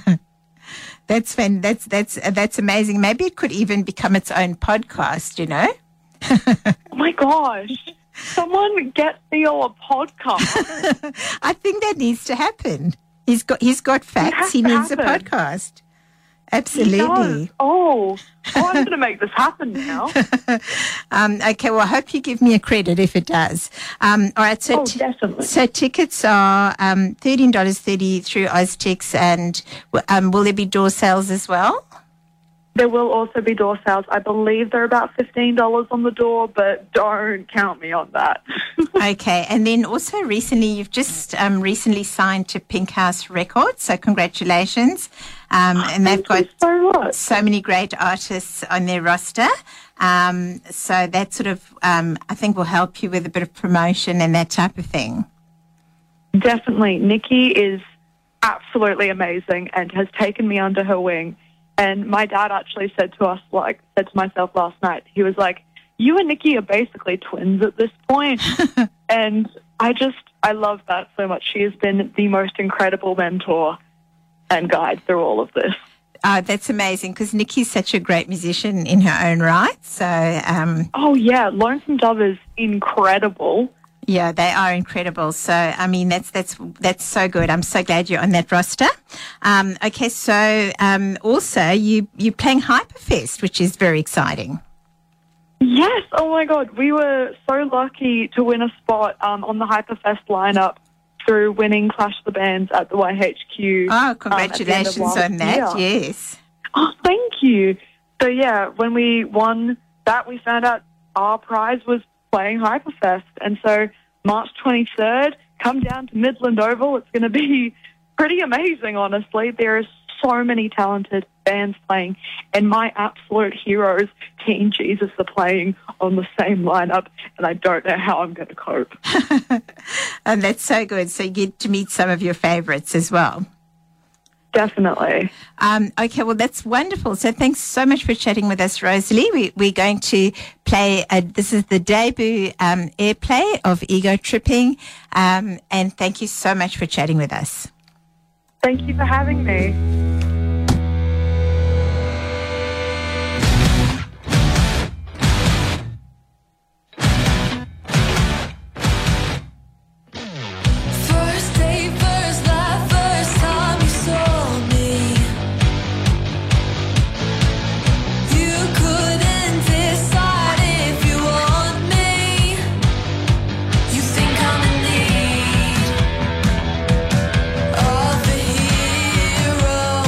That's fan, that's that's uh, that's amazing. Maybe it could even become its own podcast, you know? Oh my gosh. Someone get Theo a podcast. I think that needs to happen. He's got he's got facts. He to needs happen. a podcast. He Absolutely. does. Oh, oh I'm going to make this happen now. Um, okay, well, I hope you give me a credit if it does. Um, all right, so Oh, definitely. so tickets are um, thirteen dollars thirty through Oztix, and um, will there be door sales as well? There will also be door sales. I believe they're about fifteen dollars on the door, but don't count me on that. Okay, and then also recently, you've just um, recently signed to Pink House Records, so congratulations. Um, and they've got so, so many great artists on their roster. Um, so that sort of, um, I think, will help you with a bit of promotion and that type of thing. Definitely. Nikki is absolutely amazing and has taken me under her wing. And my dad actually said to us, like, said to myself last night, he was like, you and Nikki are basically twins at this point. And I just, I love that so much. She has been the most incredible mentor and guide through all of this. Uh, that's amazing, because Nikki's such a great musician in her own right. So, um, oh, yeah, Lonesome Dove is incredible. Yeah, they are incredible. So, I mean, that's that's that's so good. I'm so glad you're on that roster. Um, okay, so um, also you you're playing Hyperfest, which is very exciting. Yes, oh my God. We were so lucky to win a spot um, on the Hyperfest lineup through winning Clash the Bands at the Y H Q. Oh, congratulations um, on that, yes. Oh, thank you. So, yeah, when we won that, we found out our prize was playing Hyperfest. And so March twenty-third, come down to Midland Oval. It's going to be pretty amazing, honestly. There are so many talented bands playing, and my absolute heroes, Teen Jesus, are playing on the same lineup, and I don't know how I'm going to cope. And that's so good. So you get to meet some of your favourites as well. Definitely. Um, okay, well, that's wonderful. So thanks so much for chatting with us, Rosalie. We, we're going to play, a, this is the debut um, airplay of Ego Tripping. Um, and thank you so much for chatting with us. Thank you for having me. First day, first life, first time you saw me. You couldn't decide if you want me. You think I'm in need of a hero.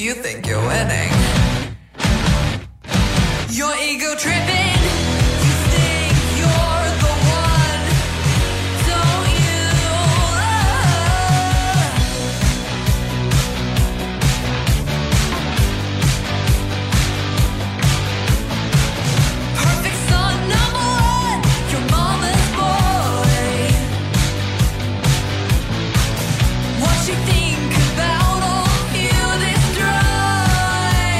You think you're winning. Your ego tripping. You think you're the one, don't you? Perfect son, number one, your mama's boy. What she think about all you destroy?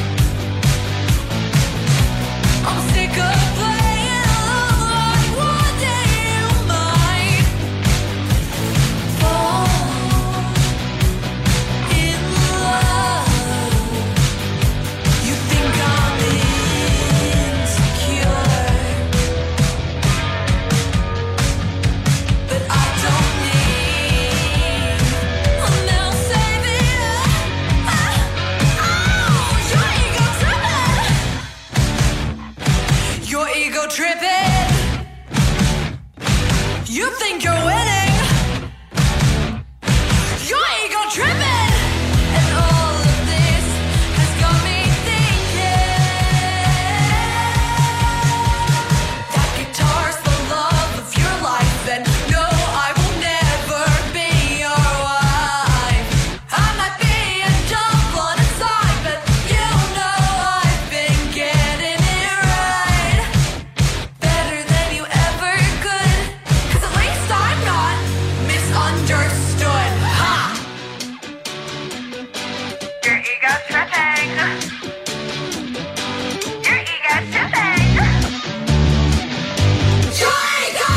I'm sick of playing along like one day you might fall in love. You think I'm insecure, but I don't need a male savior. Oh, your ego tripping. Your ego tripping. You think you're winning. Your ego tripping. And all of this has got me thinking that guitar's the love of your life. And no, I will never be your wife. I might be a dumb one inside, but you know I've been getting it right better than you ever could. 'Cause at least I'm not misunderstood. Ha! Your ego tripping. Your ego tripping. Your ego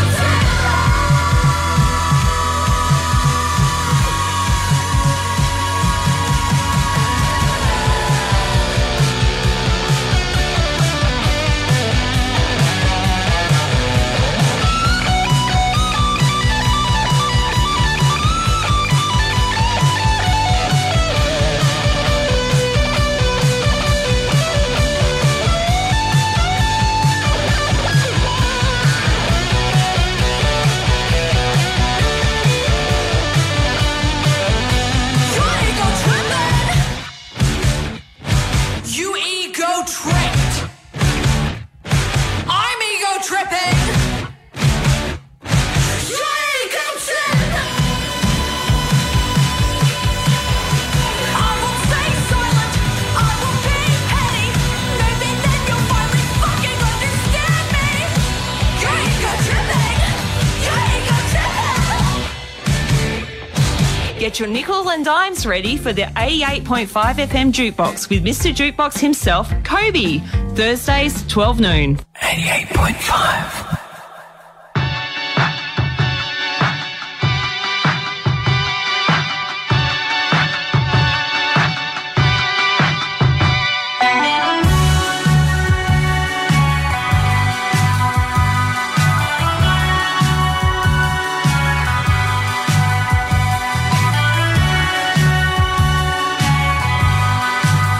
Your ego tripping. You ego tripped. I'm ego tripping. Your ego tripping. I will stay silent. I will be petty. Maybe then you'll finally fucking understand me. Your ego tripping. Your ego tripping. Get your nickel and dimes ready for the eighty-eight point five F M Jukebox with Mister Jukebox himself, Kobe. Thursdays, twelve noon. eighty-eight point five.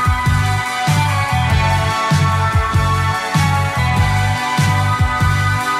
Your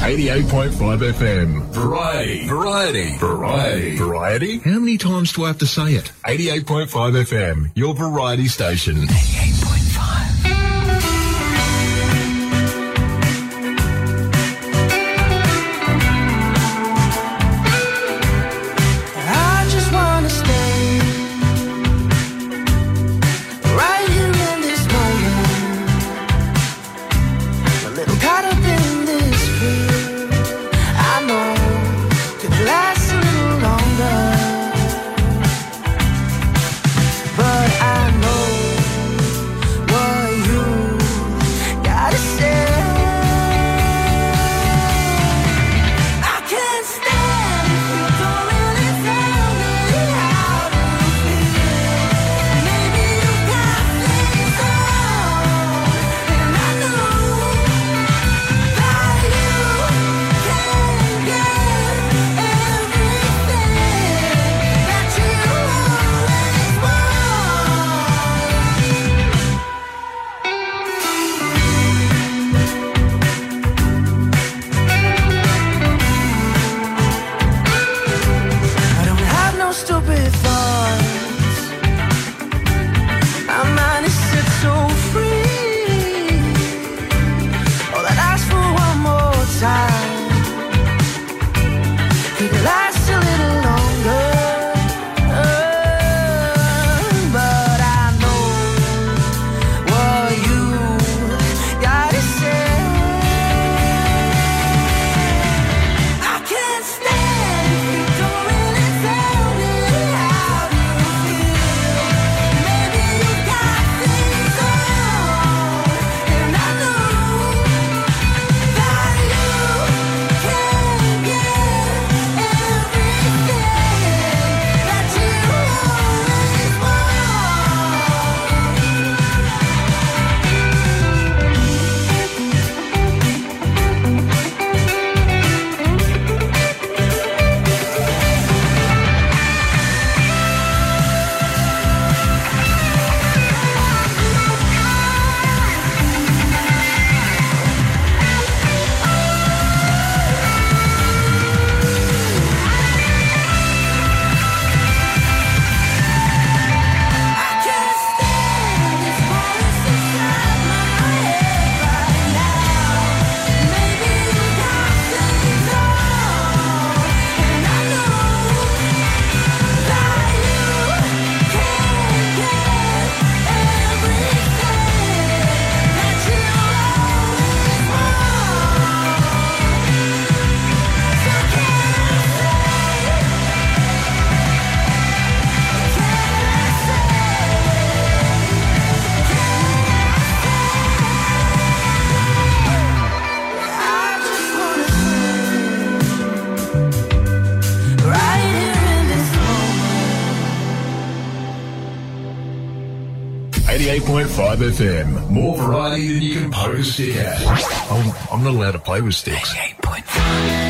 eighty-eight point five F M. Variety. Variety. Variety. Variety? How many times do I have to say it? eighty-eight point five F M, your variety station. eighty-eight point five. I just wanna stay right here in this moment, a little caught up in this fear. I know could last a little longer, but I know what you gotta say. I can't stand if you don't really tell me how to feel. Maybe you got things wrong, and I know that you can't get everything that you always I don't have no stupid thoughts. My mind is set so free. All that asks for one more time could last a little longer. Uh, but I know what you gotta say. I can't stand if you don't really tell me how to feel. Maybe you got things wrong, and I know that you can't get everything that you always right here in this moment. eighty-eight point five F M, more variety than you can poke a stick at. I'm, I'm not allowed to play with sticks. eighty-eight point five.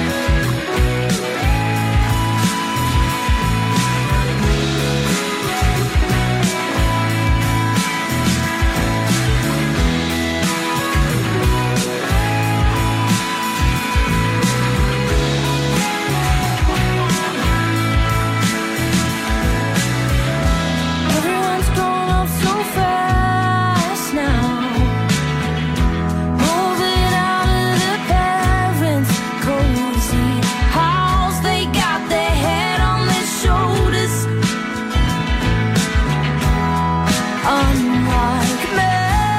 Everyone's grown up so fast now, moving out of the parents' cozy house. They got their head on their shoulders, unlike me.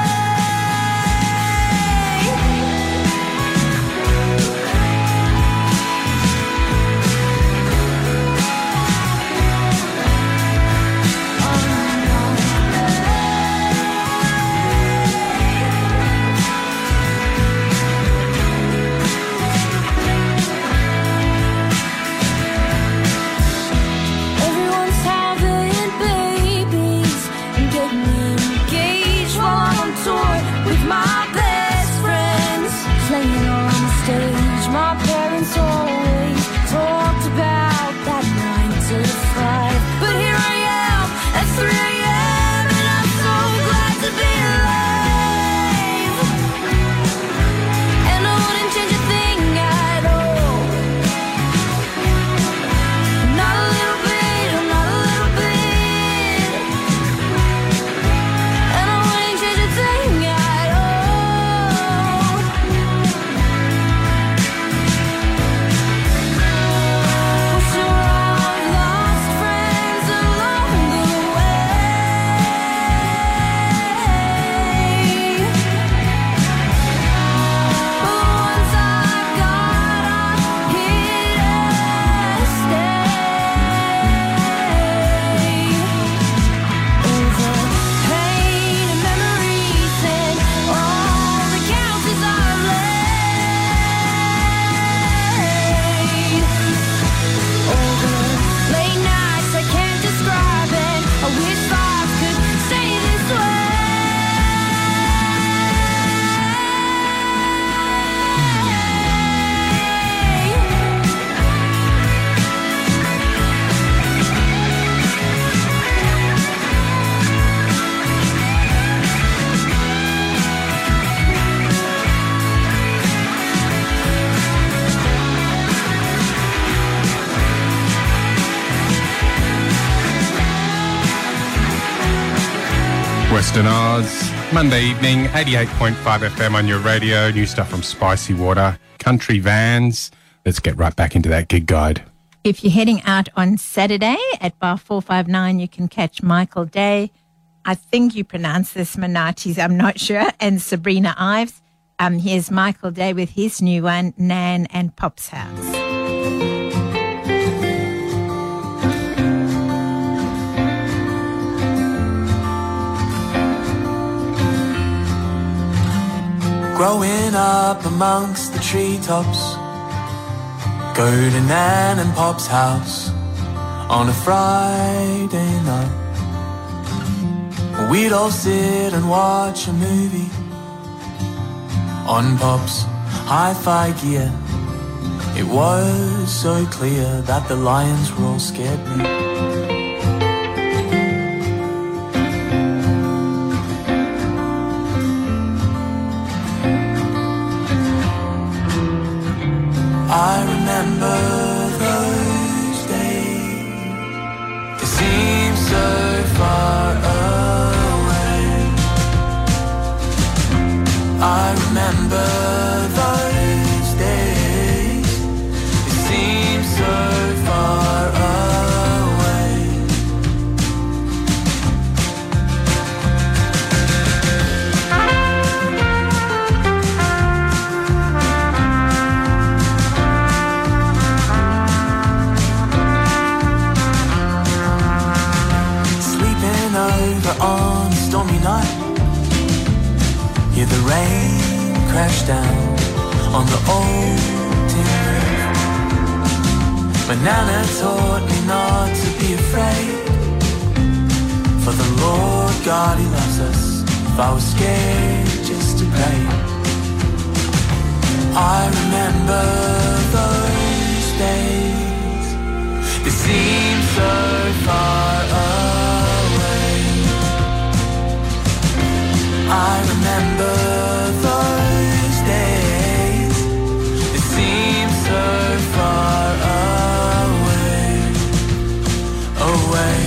Everyone's having babies and getting engaged while I'm on tour with my best friends, playing on stage. My parents always talked about that nine to five, but here I am at three a.m. and I'm so glad to be alive. And I wouldn't change a thing Western Oz. Monday evening, eighty-eight point five F M on your radio. New stuff from Spicy Water, Country Vans. Let's get right back into that gig guide. If you're heading out on Saturday at Bar four five nine, you can catch Michael Day. I think you pronounce this Monatis, I'm not sure, and Sabrina Ives. Um, here's Michael Day with his new one, Nan and Pop's House. Growing up amongst the treetops, go to Nan and Pop's house on a Friday night. We'd all sit and watch a movie on Pop's hi-fi gear. It was so clear that the lions were all scared me. I remember those days. They seem so far away. I remember those days. They seem so far away. Sleeping over on a stormy night, hear the rain crash down on the old tin roof. My Nana taught me not to be afraid, for the Lord God, He loves us. If I was scared, just to pray. I remember those days. They seem so far away. I remember those days. They seem so far away, away.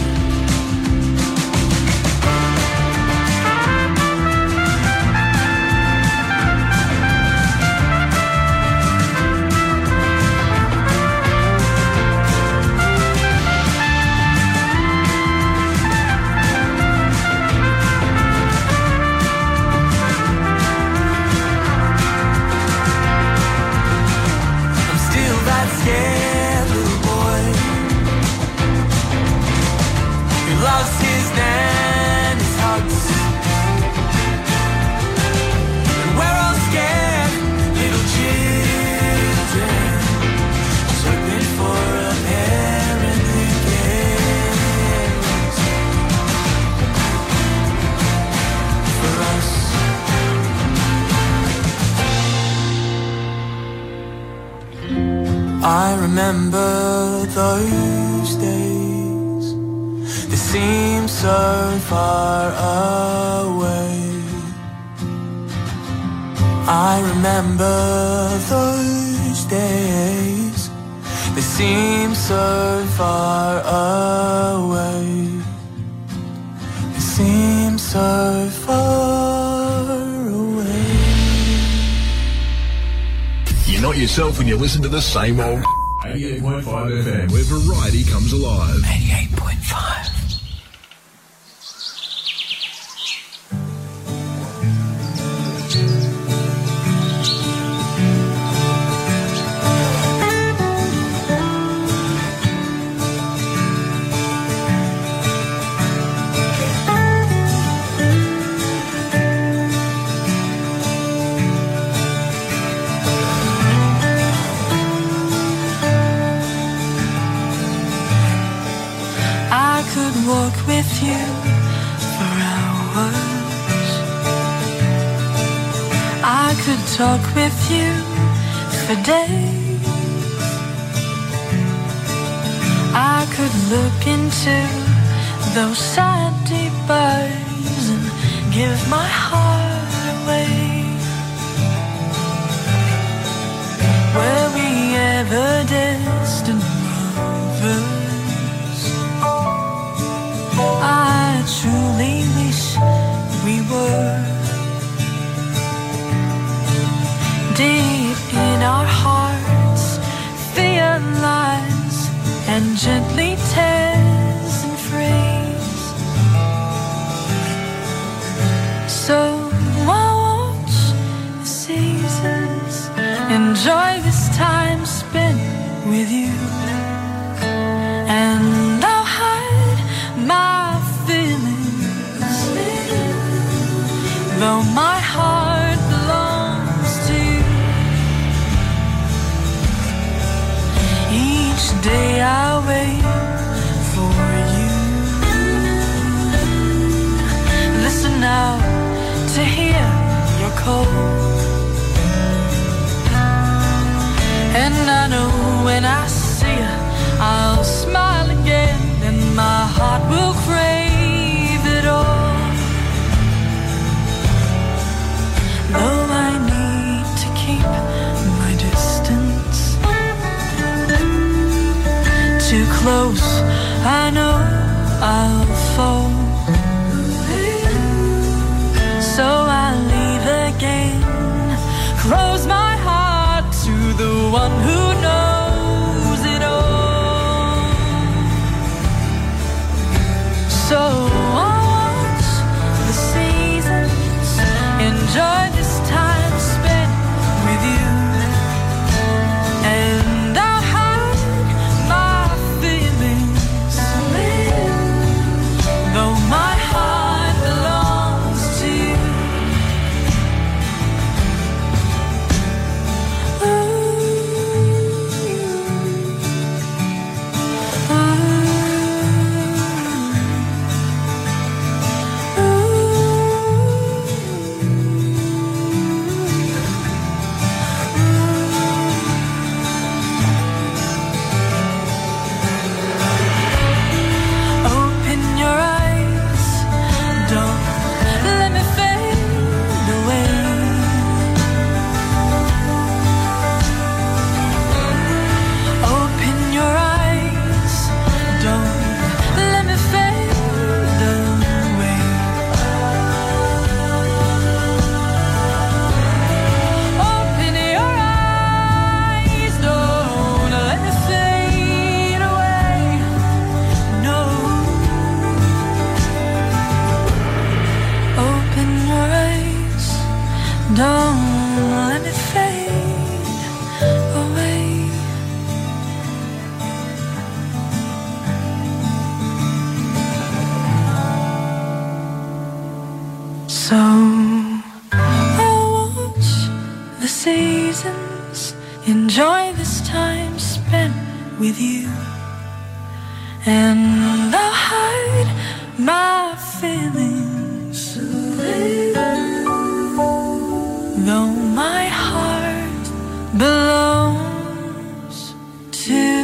Scared little boy who loves his Nan, his hugs, and we're all scared little children, just hoping for a parent who cares for us. I remember those days. They seem so far away. I remember those days. They seem so far away. They seem so far away. You're not yourself when you listen to the same old eighty-eight point five F M, where variety comes alive. eighty-eight point five. Walk with you for hours. I could talk with you for days. I could look into those sad deep eyes and give my heart away. Were we ever destined lovers? I truly wish deep in our hearts, fear lies and gently tears and frees. So I'll watch the seasons, enjoy this time spent with you, and I'll hide my feelings, though my heart belongs to you. Each day I wait for you. Listen now to hear your call, and I know when I see you I'll smile again, and my heart will crave it all. Though I need to keep my distance, too close I know I'll fall. So I leave again, close my heart to the one who knows it all. So I'll watch the seasons, enjoy this time spent with you, and I'll hide my feelings, though my heart belongs to you. Open your eyes, don't let me fade away. Open your eyes, don't let me fade away. Open your eyes, don't let me fade away. No. Open your eyes, don't let me fade away. So I'll watch the seasons, enjoy this time spent with you, and I'll hide my feelings, though my heart belongs to you.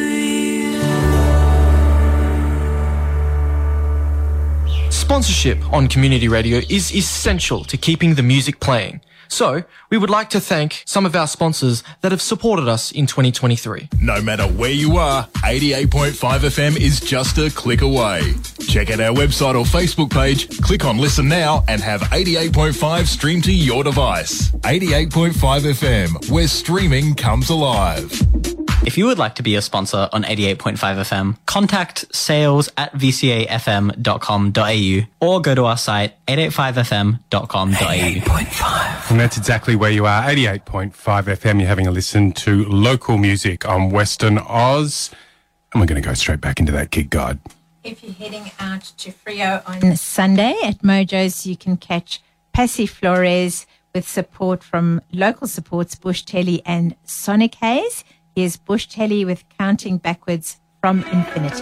Sponsorship on community radio is essential to keeping the music playing. So, we would like to thank some of our sponsors that have supported us in twenty twenty-three. No matter where you are, eighty-eight point five F M is just a click away. Check out our website or Facebook page, click on Listen Now, and have eighty-eight point five streamed to your device. eighty-eight point five F M, where streaming comes alive. If you would like to be a sponsor on eighty-eight point five F M, contact sales at v c a f m dot com dot a u or go to our site eight eight five f m dot com dot a u. eighty-eight point five. And that's exactly where you are. eighty-eight point five F M. You're having a listen to local music on Western Oz. And we're going to go straight back into that gig guide. If you're heading out to Frio on Sunday at Mojo's, you can catch Passy Flores with support from local supports Bush Telly and Sonic Haze. Here's Bush Telly with Counting Backwards from Infinity.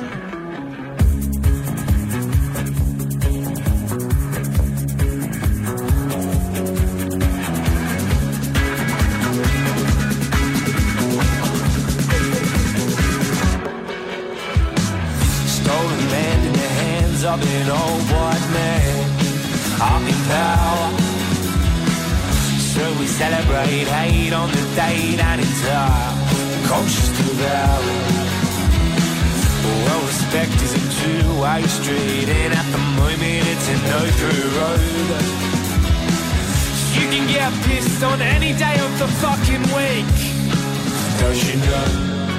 Stolen land in the hands of an old white man, up in power. So we celebrate hate on the day that it's our conscious devour. Well, respect is a two-way street, and at the moment it's a no-through road. You can get pissed on any day of the fucking week. Don't you know?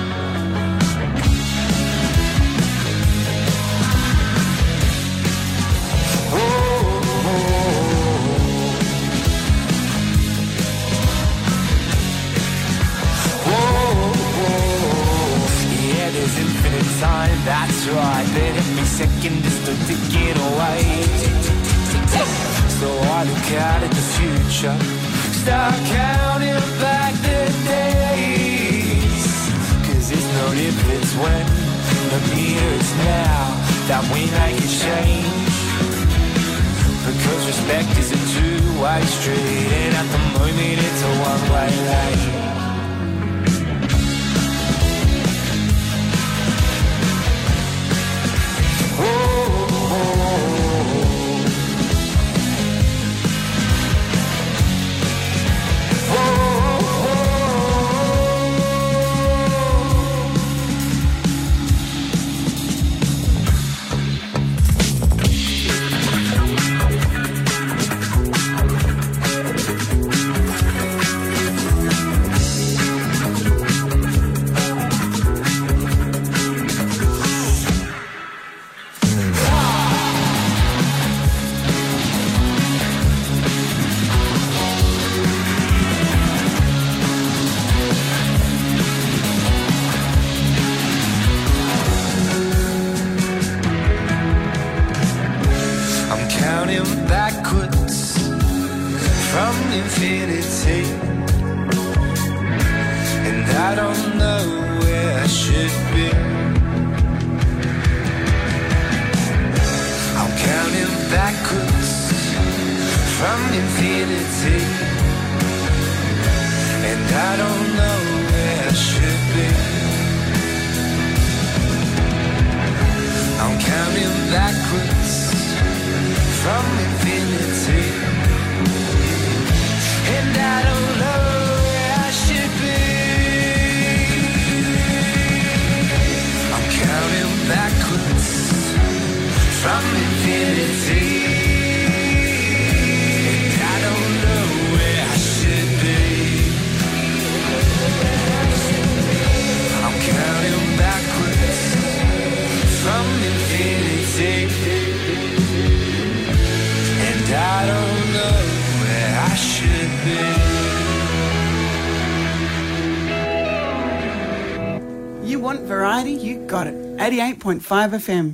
Yeah, there's infinite time, that's right. But every second is still ticking away. So I look out at the future, start counting back the days. Cause it's no difference when the here is now that we make a change. Because respect is a two-way street, and at the moment it's a one-way lane. eighty-eight point five F M.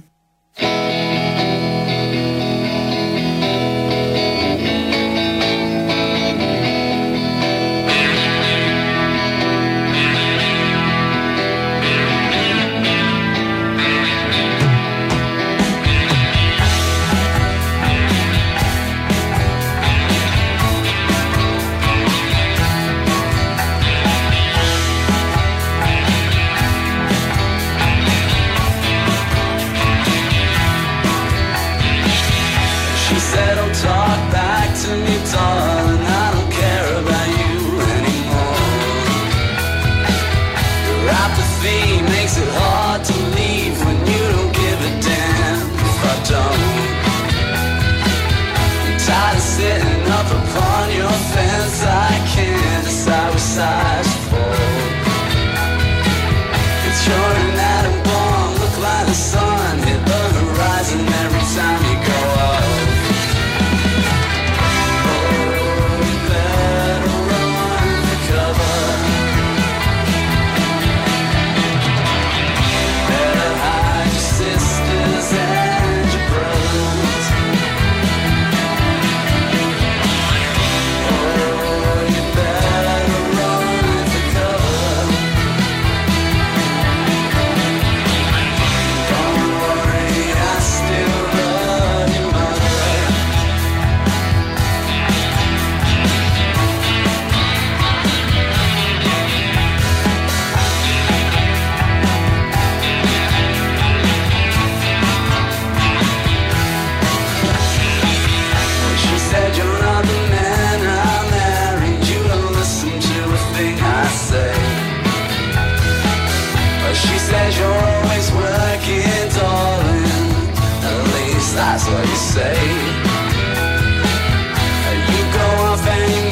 that's what you say. You go off and you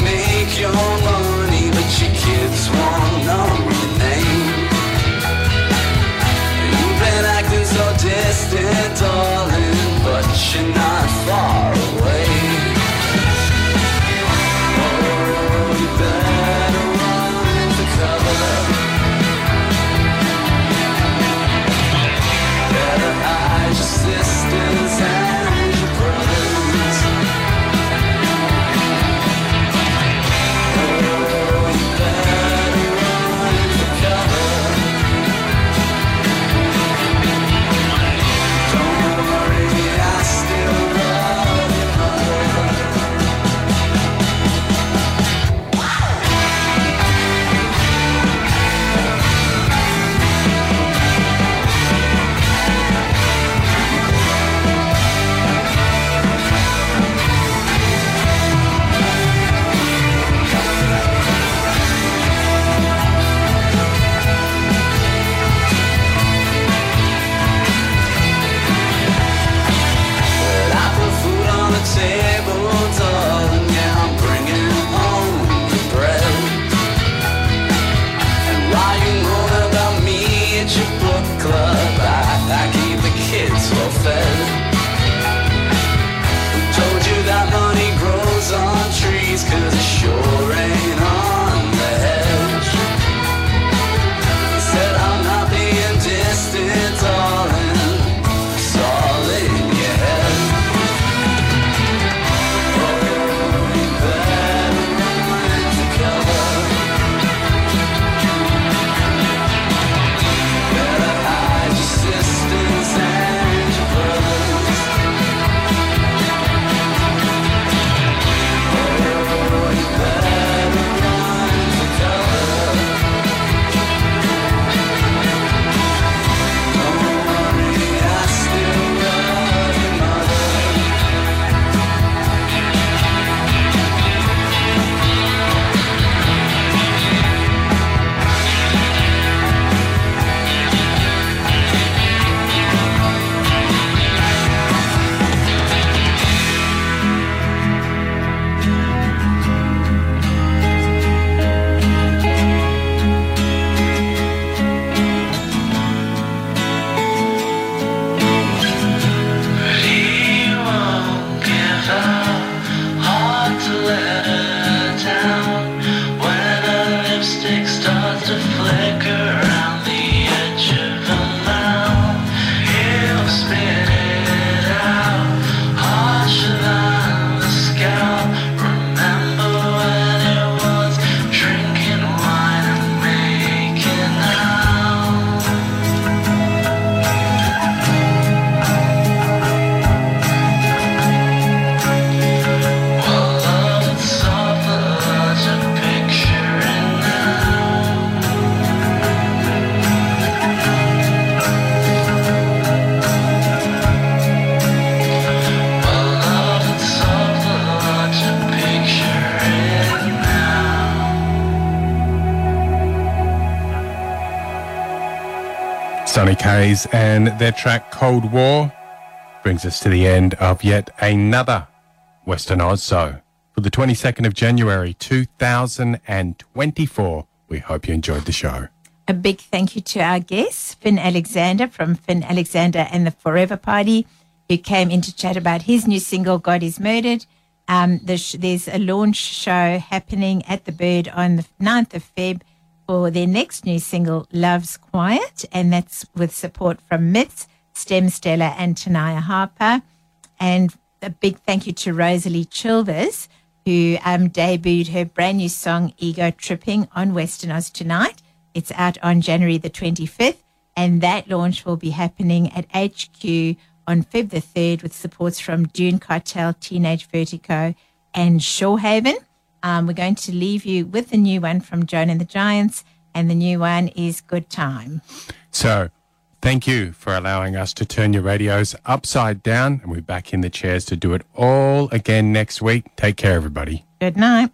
Sonny Kays and their track Cold War brings us to the end of yet another Western Oz. So for the twenty-second of January two thousand twenty-four, we hope you enjoyed the show. A big thank you to our guest, Finn Alexander from Finn Alexander and the Forever Party, who came in to chat about his new single, God Is Murdered. Um, there's, there's a launch show happening at the Bird on the ninth of February for their next new single, Love's Quiet, and that's with support from Myths, Stem Stella and Tanaya Harper. And a big thank you to Rosalie Chilvers, who um, debuted her brand new song, Ego Tripping, on Western Oz tonight. It's out on January the twenty-fifth, and that launch will be happening at H Q on February the third with supports from Dune Cartel, Teenage Vertigo, and Shorehaven. Um, we're going to leave you with the new one from Joan and the Giants, and the new one is Good Time. So, thank you for allowing us to turn your radios upside down, and we're back in the chairs to do it all again next week. Take care, everybody. Good night.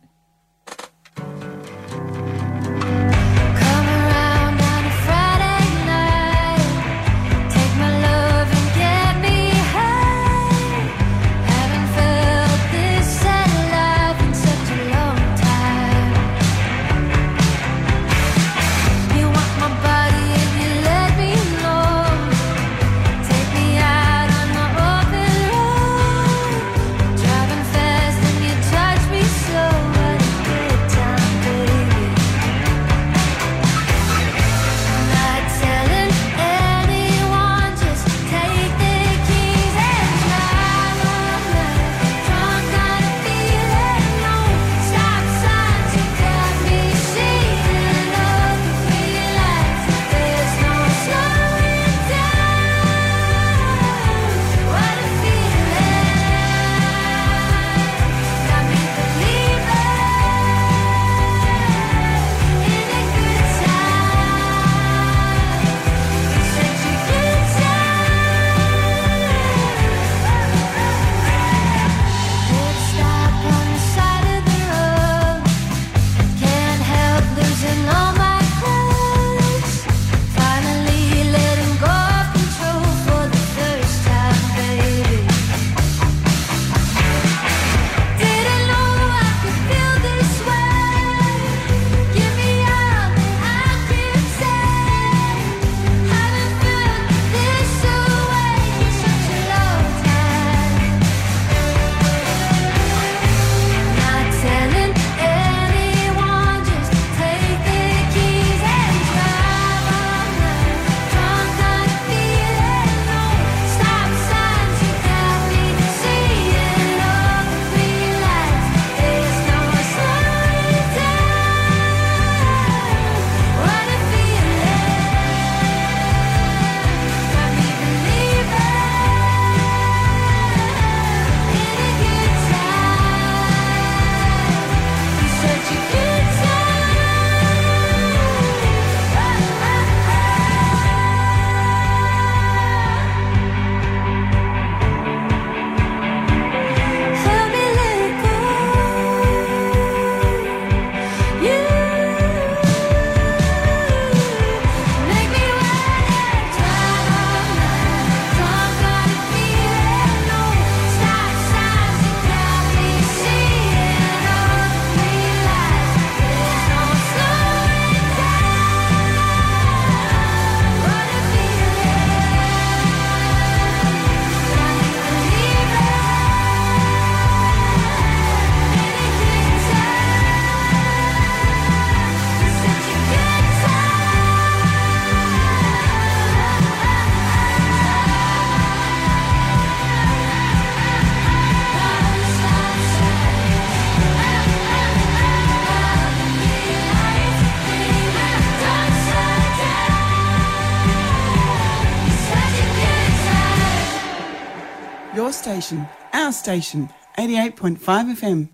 Your station, our station, eighty-eight point five F M.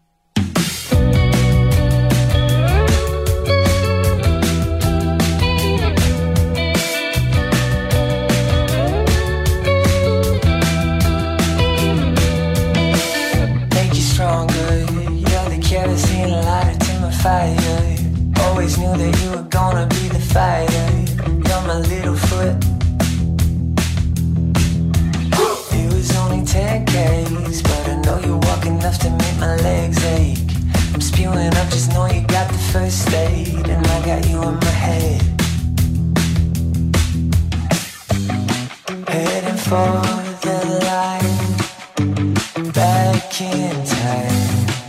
Make you stronger, you're the kerosene lighter to my fire. Always knew that you were gone. wanna be the fighter. You're my little foot. It was only ten K's, but I know you walk enough to make my legs ache. I'm spewing up, just know you got the first aid, and I got you in my head. Heading for the light, back in time.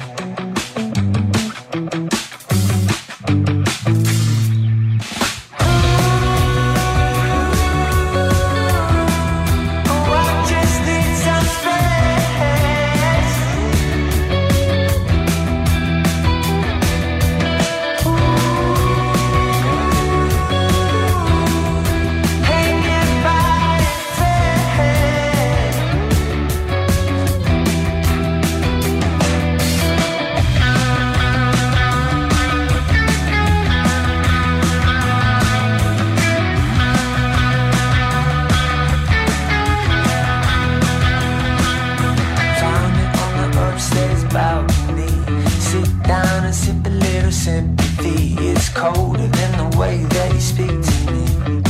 Sympathy is colder than the way that you speak to me.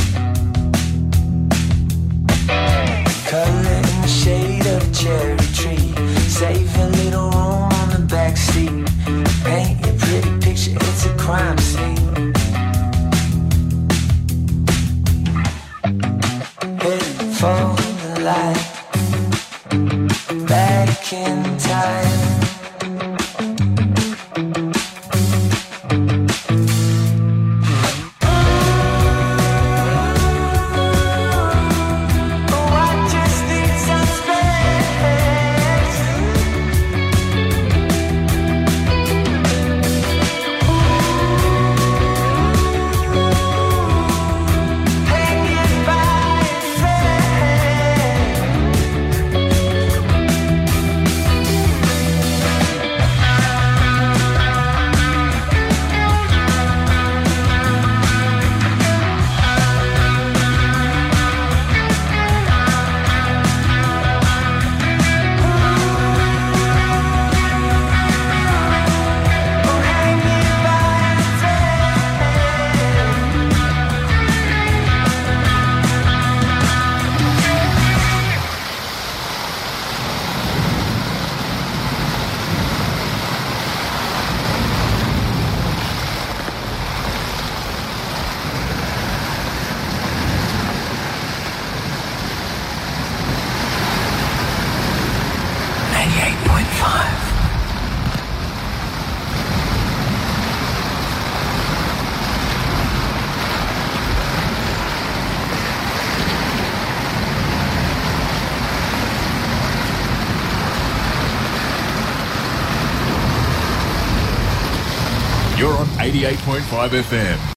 Color in the shade of a cherry tree. Save a little room on the back seat. Paint a pretty picture, it's a crime scene. Heading for the light, back in time. You're on eighty-eight point five F M.